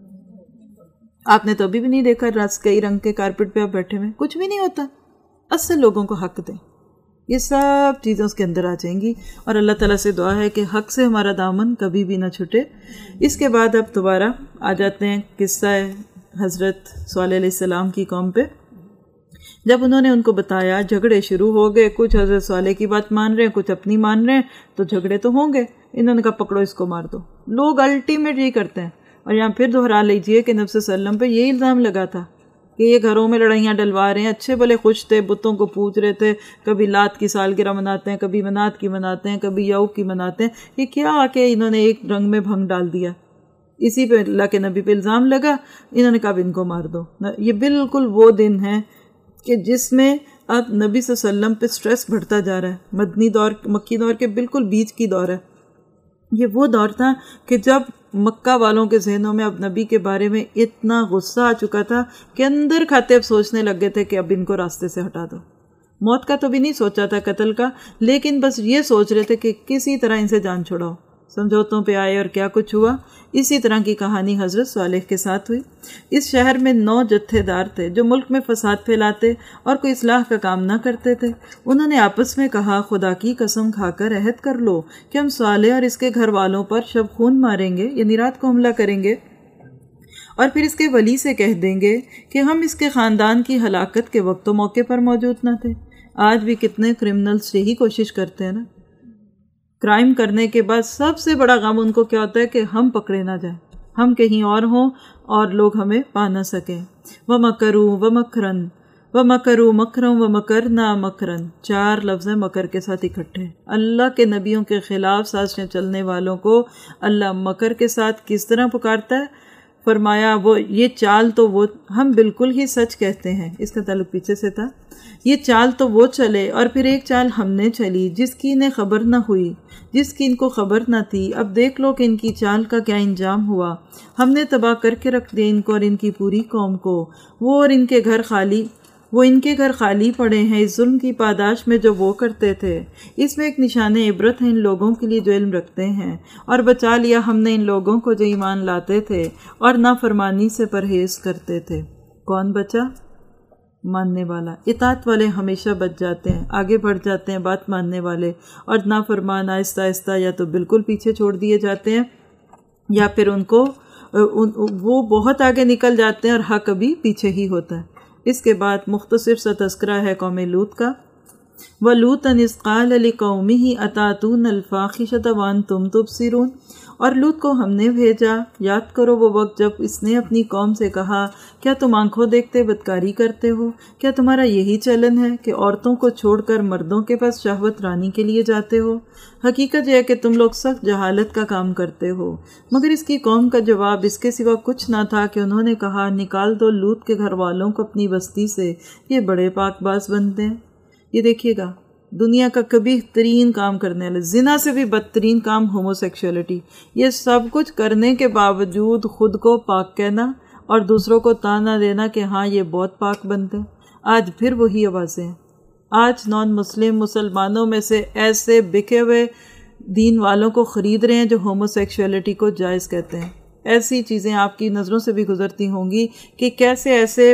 آپ نے تو ابھی بھی نہیں دیکھا رس کئی رنگ کے کارپیٹ پہ آپ بیٹھے ہوئے، کچھ بھی نہیں ہوتا. اصل لوگوں کو حق دیں، یہ سب چیزیں اس کے اندر آ جائیں گی، اور اللہ تعالیٰ سے دعا ہے کہ حق سے ہمارا دامن کبھی بھی نہ چھٹے. اس کے بعد اب دوبارہ آ جاتے ہیں قصہ حضرت صالح علیہ السلام کی قوم پہ. جب انہوں نے ان کو بتایا، جھگڑے شروع ہو گئے. کچھ حضرت صالح کی بات مان رہے ہیں، کچھ اپنی مان رہے ہیں، تو جھگڑے تو ہوں گے. انہوں نے کہا پکڑو اس کو مار دو. لوگ الٹیمیٹ یہ کرتے ہیں. اور یہاں پھر دہرا لیجئے کہ نبی صلی اللہ علیہ وسلم پہ یہ الزام لگا تھا کہ یہ گھروں میں لڑائیاں ڈلوا رہے ہیں. اچھے بھلے خوش تھے، بتوں کو پوج رہے تھے، کبھی لات کی سالگرہ مناتے ہیں، کبھی منات کی مناتے ہیں، کبھی یعوق کی مناتے ہیں. یہ کیا آ کے انہوں نے ایک رنگ میں بھنگ ڈال دیا. اسی پہ اللہ کے نبی پہ الزام لگا. انہوں نے کہا ان کو مار دو. یہ بالکل وہ دن ہے کہ جس میں اب نبی صلی اللہ علیہ وسلم پہ سٹریس بڑھتا جا رہا ہے. مدنی دور، مکی دور کے بالکل بیچ کی دور ہے. یہ وہ دور تھا کہ جب مکہ والوں کے ذہنوں میں اب نبی کے بارے میں اتنا غصہ آ چکا تھا کہ اندر کھاتے اب سوچنے لگ گئے تھے کہ اب ان کو راستے سے ہٹا دو۔ موت کا تو بھی نہیں سوچا تھا، قتل کا، لیکن بس یہ سوچ رہے تھے کہ کسی طرح ان سے جان چھڑاؤ۔ سمجھوتوں پہ آئے اور کیا کچھ ہوا۔ اسی طرح کی کہانی حضرت صالح کے ساتھ ہوئی۔ اس شہر میں نو جتھے دار تھے جو ملک میں فساد پھیلاتے اور کوئی اصلاح کا کام نہ کرتے تھے۔ انہوں نے آپس میں کہا، خدا کی قسم کھا کر عہد کر لو کہ ہم صالح اور اس کے گھر والوں پر شب خون ماریں گے، یعنی رات کو حملہ کریں گے، اور پھر اس کے ولی سے کہہ دیں گے کہ ہم اس کے خاندان کی ہلاکت کے وقت و موقع پر موجود نہ تھے۔ آج بھی کتنے کرمنلز یہی کوشش کرتے ہیں نا، کرائم کرنے کے بعد سب سے بڑا غم ان کو کیا ہوتا ہے کہ ہم پکڑے نہ جائیں، ہم کہیں اور ہوں اور لوگ ہمیں پا نہ سکیں۔ وَمَكَرُوا وَمَكْرًا وَمَكَرُوا مَكْرًا وَمَكَرْنَا مَكْرًا، چار لفظ مکر کے ساتھ اکٹھے۔ اللہ کے نبیوں کے خلاف سازشیں چلنے والوں کو اللہ مکر کے ساتھ کس طرح پکارتا ہے؟ فرمایا وہ یہ چال تو وہ، ہم بالکل ہی سچ کہتے ہیں، اس کا تعلق پیچھے سے تھا، یہ چال تو وہ چلے اور پھر ایک چال ہم نے چلی جس کی انہیں خبر نہ ہوئی، جس کی ان کو خبر نہ تھی۔ اب دیکھ لو کہ ان کی چال کا کیا انجام ہوا۔ ہم نے تباہ کر کے رکھ دیا ان کو اور ان کی پوری قوم کو، وہ اور ان کے گھر خالی وہ ان کے گھر خالی پڑے ہیں اس ظلم کی پاداش میں جو وہ کرتے تھے۔ اس میں ایک نشان عبرت ہے ان لوگوں کے لیے جو علم رکھتے ہیں، اور بچا لیا ہم نے ان لوگوں کو جو ایمان لاتے تھے اور نافرمانی سے پرہیز کرتے تھے۔ کون بچا؟ ماننے والا۔ اطاعت والے ہمیشہ بچ جاتے ہیں، آگے بڑھ جاتے ہیں بات ماننے والے، اور نافرمان آہستہ آہستہ یا تو بالکل پیچھے چھوڑ دیے جاتے ہیں یا پھر ان کو وہ بہت آگے نکل جاتے ہیں اور حق ابھی پیچھے ہی ہوتا ہے۔ اس کے بعد مختصر سا تذکرہ ہے قوم لوط کا۔ وَلُوطًا إِذْ قَالَ لِقَوْمِهِ أَتَأْتُونَ الْفَاحِشَةَ وَأَنْتُمْ تُبْصِرُونَ، اور لوط کو ہم نے بھیجا، یاد کرو وہ وقت جب اس نے اپنی قوم سے کہا، کیا تم آنکھوں دیکھتے بدکاری کرتے ہو؟ کیا تمہارا یہی چلن ہے کہ عورتوں کو چھوڑ کر مردوں کے پاس شہوت رانی کے لیے جاتے ہو؟ حقیقت یہ ہے کہ تم لوگ سخت جہالت کا کام کرتے ہو۔ مگر اس کی قوم کا جواب اس کے سوا کچھ نہ تھا کہ انہوں نے کہا، نکال دو لوط کے گھر والوں کو اپنی بستی سے، یہ بڑے پاک باز بنتے ہیں۔ یہ دیکھیے گا دنیا کا کبھی ترین کام کرنے والے، زنا سے بھی بدترین کام ہومو سیکشولیٹی، یہ سب کچھ کرنے کے باوجود خود کو پاک کہنا اور دوسروں کو تانا دینا کہ ہاں یہ بہت پاک بنتے ہیں۔ آج پھر وہی آوازیں ہیں۔ آج نان مسلم مسلمانوں میں سے ایسے بکے ہوئے دین والوں کو خرید رہے ہیں جو ہومو سیکشولیٹی کو جائز کہتے ہیں۔ ایسی چیزیں آپ کی نظروں سے بھی گزرتی ہوں گی کہ کیسے ایسے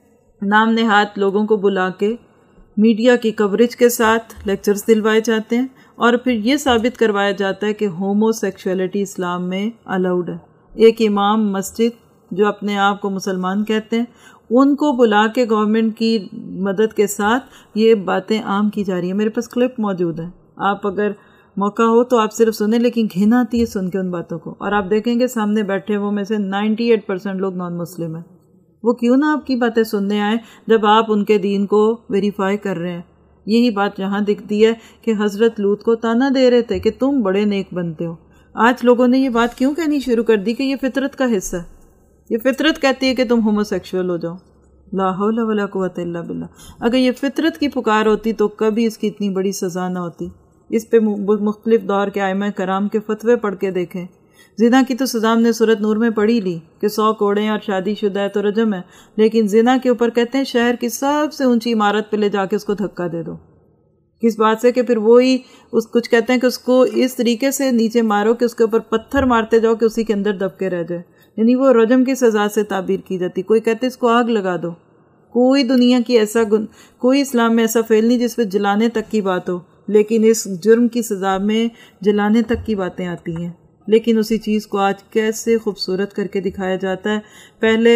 نام نہاد لوگوں کو بلا کے میڈیا کی کوریج کے ساتھ لیکچرز دلوائے جاتے ہیں اور پھر یہ ثابت کروایا جاتا ہے کہ ہومو سیکشولیٹی اسلام میں الاؤڈ ہے۔ ایک امام مسجد جو اپنے آپ کو مسلمان کہتے ہیں، ان کو بلا کے گورنمنٹ کی مدد کے ساتھ یہ باتیں عام کی جا رہی ہیں۔ میرے پاس کلپ موجود ہے، آپ اگر موقع ہو تو آپ صرف سنیں، لیکن گھن آتی ہے سن کے ان باتوں کو، اور آپ دیکھیں گے سامنے بیٹھے وہ میں سے نائنٹی ایٹ پرسینٹ لوگ نان مسلم ہیں۔ وہ کیوں نہ آپ کی باتیں سننے آئیں جب آپ ان کے دین کو ویریفائی کر رہے ہیں۔ یہی بات یہاں دکھتی ہے کہ حضرت لوط کو تانا دے رہے تھے کہ تم بڑے نیک بنتے ہو۔ آج لوگوں نے یہ بات کیوں کہنی شروع کر دی کہ یہ فطرت کا حصہ ہے، یہ فطرت کہتی ہے کہ تم ہومو سیکشول ہو جاؤ۔ لا حول ولا قوت الا باللہ۔ اگر یہ فطرت کی پکار ہوتی تو کبھی اس کی اتنی بڑی سزا نہ ہوتی۔ اس پہ مختلف دور کے ائمہ کرام کے فتوے پڑھ کے دیکھیں۔ زنا کی تو سزا ہم نے سورۃ نور میں پڑھی لی کہ سو کوڑے اور شادی شدہ ہے تو رجم ہے، لیکن زنا کے اوپر کہتے ہیں شہر کی سب سے اونچی عمارت پہ لے جا کے اس کو دھکا دے دو۔ کس بات سے کہ پھر وہی اس کچھ کہتے ہیں کہ اس کو اس طریقے سے نیچے مارو کہ اس کے اوپر پتھر مارتے جاؤ کہ اسی کے اندر دب کے رہ جائے، یعنی وہ رجم کی سزا سے تعبیر کی جاتی۔ کوئی کہتے اس کو آگ لگا دو۔ کوئی دنیا کی ایسا گن کوئی اسلام میں ایسا فعل نہیں جس پہ جلانے تک کی بات ہو، لیکن اس جرم کی سزا میں جلانے تک کی باتیں آتی ہیں۔ لیکن اسی چیز کو آج کیسے خوبصورت کر کے دکھایا جاتا ہے۔ پہلے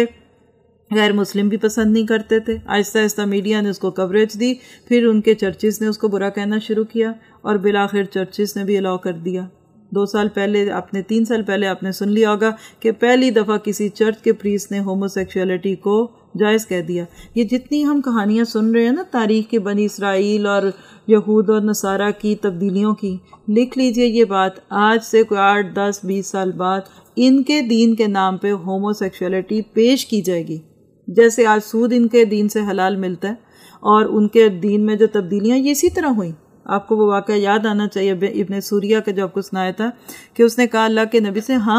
غیر مسلم بھی پسند نہیں کرتے تھے، آہستہ آہستہ میڈیا نے اس کو کوریج دی، پھر ان کے چرچز نے اس کو برا کہنا شروع کیا اور بالآخر چرچز نے بھی الاؤ کر دیا۔ دو سال پہلے آپ نے تین سال پہلے آپ نے سن لیا ہوگا کہ پہلی دفعہ کسی چرچ کے پریسٹ نے ہومو سیکشولیٹی کو جائز کہہ دیا۔ یہ جتنی ہم کہانیاں سن رہے ہیں نا تاریخ کے بنی اسرائیل اور یہود اور نصارہ کی تبدیلیوں کی، لکھ لیجئے یہ بات، آج سے کوئی آٹھ دس بیس سال بعد ان کے دین کے نام پہ ہومو سیکشولیٹی پیش کی جائے گی۔ جیسے آج سود ان کے دین سے حلال ملتا ہے اور ان کے دین میں جو تبدیلیاں یہ اسی طرح ہوئیں۔ آپ کو وہ واقعہ یاد آنا چاہیے ابن سوریہ کا جو آپ کو سنایا تھا کہ اس نے کہا اللہ کے نبی سے، ہاں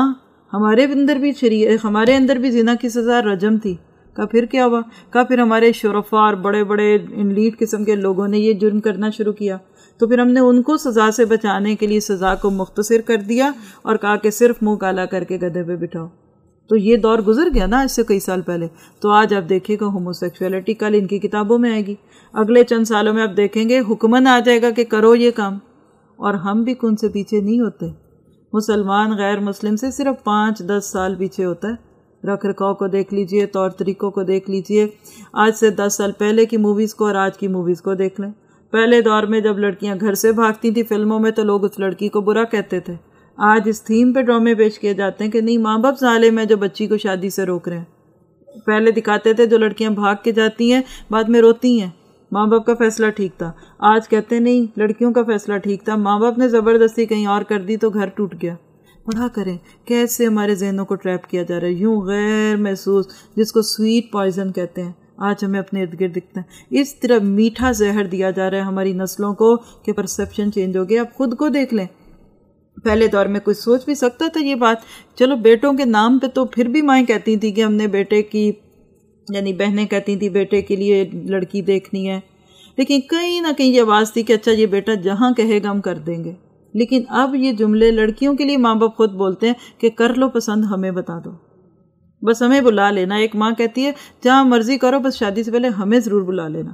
ہمارے اندر بھی شریعت ہمارے اندر بھی زنا کی سزا رجم تھی، کہا پھر کیا ہوا؟ کہا پھر ہمارے شرفاء اور بڑے بڑے لیڈ قسم کے لوگوں نے یہ جرم کرنا شروع کیا، تو پھر ہم نے ان کو سزا سے بچانے کے لیے سزا کو مختصر کر دیا اور کہا کہ صرف منہ کالا کر کے گدھے پہ بٹھاؤ۔ تو یہ دور گزر گیا نا اس سے کئی سال پہلے۔ تو آج آپ دیکھیے گا ہومو سیکشولیٹی کل ان کی کتابوں میں آئے گی، اگلے چند سالوں میں آپ دیکھیں گے حکمن آ جائے گا کہ کرو یہ کام، اور ہم بھی کن سے پیچھے نہیں ہوتے۔ مسلمان غیر مسلم سے صرف پانچ دس سال پیچھے ہوتا ہے۔ رکھ رکھاؤ کو دیکھ لیجئے، طور طریقوں کو دیکھ لیجئے، آج سے دس سال پہلے کی موویز کو اور آج کی موویز کو دیکھ لیں۔ پہلے دور میں جب لڑکیاں گھر سے بھاگتی تھیں فلموں میں تو لوگ اس لڑکی کو برا کہتے تھے، آج اس تھیم پہ ڈرامے پیش کیے جاتے ہیں کہ نہیں ماں باپ ظالم ہیں جو بچی کو شادی سے روک رہے ہیں۔ پہلے دکھاتے تھے جو لڑکیاں بھاگ کے جاتی ہیں بعد میں روتی ہیں، ماں باپ کا فیصلہ ٹھیک تھا۔ آج کہتے ہیں نہیں لڑکیوں کا فیصلہ ٹھیک تھا، ماں باپ نے زبردستی کہیں اور کر دی تو گھر ٹوٹ گیا۔ پڑھا کریں کیسے ہمارے ذہنوں کو ٹریپ کیا جا رہا ہے، یوں غیر محسوس، جس کو سویٹ پوائزن کہتے ہیں، آج ہمیں اپنے ارد گرد دکھتا ہے۔ اس طرح میٹھا زہر دیا جا رہا ہے ہماری نسلوں کو کہ پرسیپشن چینج ہو گیا۔ آپ خود کو دیکھ لیں، پہلے دور میں کوئی سوچ بھی سکتا تھا یہ بات؟ چلو بیٹوں کے نام پہ تو پھر بھی مائیں کہتی تھیں کہ ہم نے بیٹے کی، یعنی بہنیں کہتی تھیں بیٹے کے لیے لڑکی دیکھنی ہے، لیکن کہیں نہ کہیں یہ آواز تھی کہ اچھا یہ بیٹا جہاں کہے گا ہم کر دیں گے۔ لیکن اب یہ جملے لڑکیوں کے لیے ماں باپ خود بولتے ہیں کہ کر لو پسند، ہمیں بتا دو، بس ہمیں بلا لینا۔ ایک ماں کہتی ہے جہاں مرضی کرو بس شادی سے پہلے ہمیں ضرور بلا لینا۔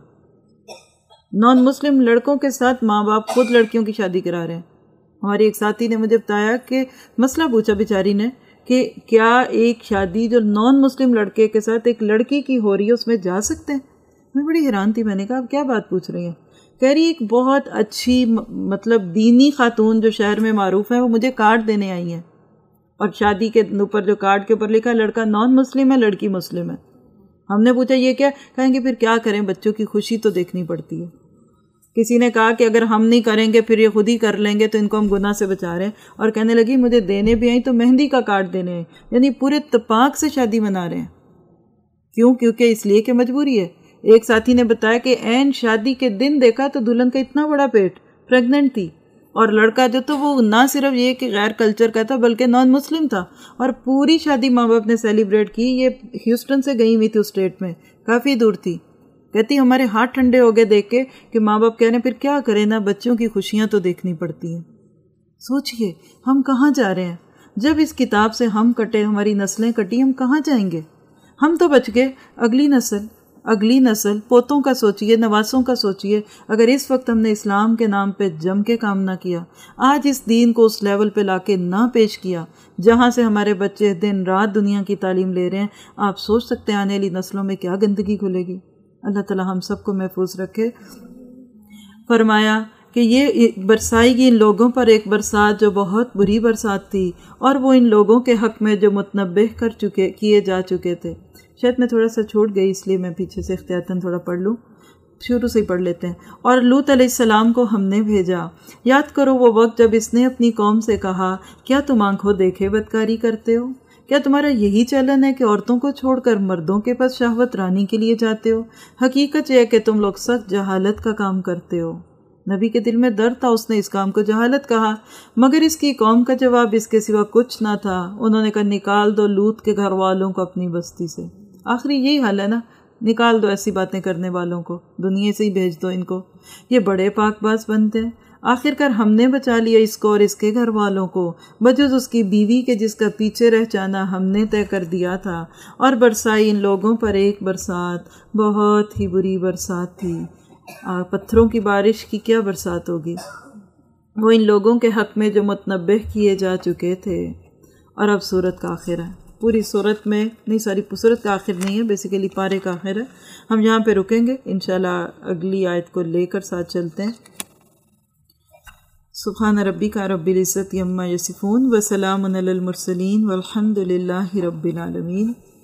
نان مسلم لڑکوں کے ساتھ ماں باپ خود لڑکیوں کی شادی کرا رہے ہیں۔ ہماری ایک ساتھی نے مجھے بتایا کہ مسئلہ پوچھا بیچاری نے کہ کیا ایک شادی جو نان مسلم لڑکے کے ساتھ ایک لڑکی کی ہو رہی ہے اس میں جا سکتے ہیں؟ میں بڑی حیران تھی، میں نے کہا آپ کیا بات پوچھ رہی ہیں؟ کہہ رہی ایک بہت اچھی مطلب دینی خاتون جو شہر میں معروف ہیں وہ مجھے کارڈ دینے آئی ہیں، اور شادی کے اوپر جو کارڈ کے اوپر لکھا ہے لڑکا نان مسلم ہے لڑکی مسلم ہے۔ ہم نے پوچھا یہ کیا؟ کہیں گے پھر کیا کریں، بچوں کی خوشی تو دیکھنی پڑتی ہے۔ کسی نے کہا کہ اگر ہم نہیں کریں گے پھر یہ خود ہی کر لیں گے تو ان کو ہم گناہ سے بچا رہے ہیں، اور کہنے لگی مجھے دینے بھی آئیں تو مہندی کا کارڈ دینے ہیں، یعنی پورے اتفاق سے شادی منا رہے ہیں۔ کیوں؟ کیونکہ اس لیے کہ مجبوری ہے۔ ایک ساتھی نے بتایا کہ عین شادی کے دن دیکھا تو دلہن کا اتنا بڑا پیٹ، پریگننٹ تھی، اور لڑکا جو تو وہ نہ صرف یہ کہ غیر کلچر کا تھا بلکہ نان مسلم تھا، اور پوری شادی ماں باپ نے سیلیبریٹ کی۔ یہ ہیوسٹن سے گئی ہوئی تھی اس اسٹیٹ میں، کافی دور تھی۔ کہتی ہمارے ہاتھ ٹھنڈے ہو گئے دیکھ کے کہ ماں باپ کہہ رہے ہیں پھر کیا کریں نا، بچوں کی خوشیاں تو دیکھنی پڑتی ہیں۔ سوچئے ہم کہاں جا رہے ہیں؟ جب اس کتاب سے ہم کٹے، ہماری نسلیں کٹی، ہم کہاں جائیں گے؟ ہم تو بچ گئے، اگلی نسل اگلی نسل پوتوں کا سوچئے، نواسوں کا سوچئے۔ اگر اس وقت ہم نے اسلام کے نام پہ جم کے کام نہ کیا، آج اس دین کو اس لیول پہ لا کے نہ پیش کیا جہاں سے ہمارے بچے دن رات دنیا کی تعلیم لے رہے ہیں، آپ سوچ سکتے ہیں آنے والی نسلوں میں کیا گندگی کھلے گی۔ اللہ تعالی ہم سب کو محفوظ رکھے۔ فرمایا کہ یہ برسائی گی ان لوگوں پر ایک برسات جو بہت بری برسات تھی، اور وہ ان لوگوں کے حق میں جو متنبہ کر چکے کیے جا چکے تھے۔ شاید میں تھوڑا سا چھوٹ گئی اس لیے میں پیچھے سے احتیاطاً تھوڑا پڑھ لوں، شروع سے ہی پڑھ لیتے ہیں۔ اور لوط علیہ السلام کو ہم نے بھیجا، یاد کرو وہ وقت جب اس نے اپنی قوم سے کہا کیا تم آنکھوں دیکھے بدکاری کرتے ہو؟ کیا تمہارا یہی چلن ہے کہ عورتوں کو چھوڑ کر مردوں کے پاس شہوت رانی کے لیے جاتے ہو؟ حقیقت یہ ہے کہ تم لوگ سخت جہالت کا کام کرتے ہو۔ نبی کے دل میں درد تھا، اس نے اس کام کو جہالت کہا، مگر اس کی قوم کا جواب اس کے سوا کچھ نہ تھا۔ انہوں نے کہا نکال دو لوط کے گھر والوں کو اپنی بستی سے۔ آخری یہی حل ہے نا، نکال دو ایسی باتیں کرنے والوں کو، دنیا سے ہی بھیج دو ان کو۔ یہ بڑے پاک باز بنتے ہیں۔ آخر کار ہم نے بچا لیا اس کو اور اس کے گھر والوں کو، بجز اس کی بیوی کے جس کا پیچھے رہ جانا ہم نے طے کر دیا تھا۔ اور برسائی ان لوگوں پر ایک برسات، بہت ہی بری برسات تھی۔ پتھروں کی بارش کی کیا برسات ہوگی؟ وہ ان لوگوں کے حق میں جو متنبہ کیے جا چکے تھے۔ اور اب سورت کا آخر ہے، پوری سورت میں نہیں، ساری سورت کا آخر نہیں ہے، بیسیکلی پارے کا آخر ہے۔ ہم یہاں پہ رکیں گے، انشاءاللہ اگلی آیت کو لے کر ساتھ چلتے ہیں۔ سبحان ربک رب العزت عما یصفون وسلام علی المرسلین والحمد للہ رب العالمین۔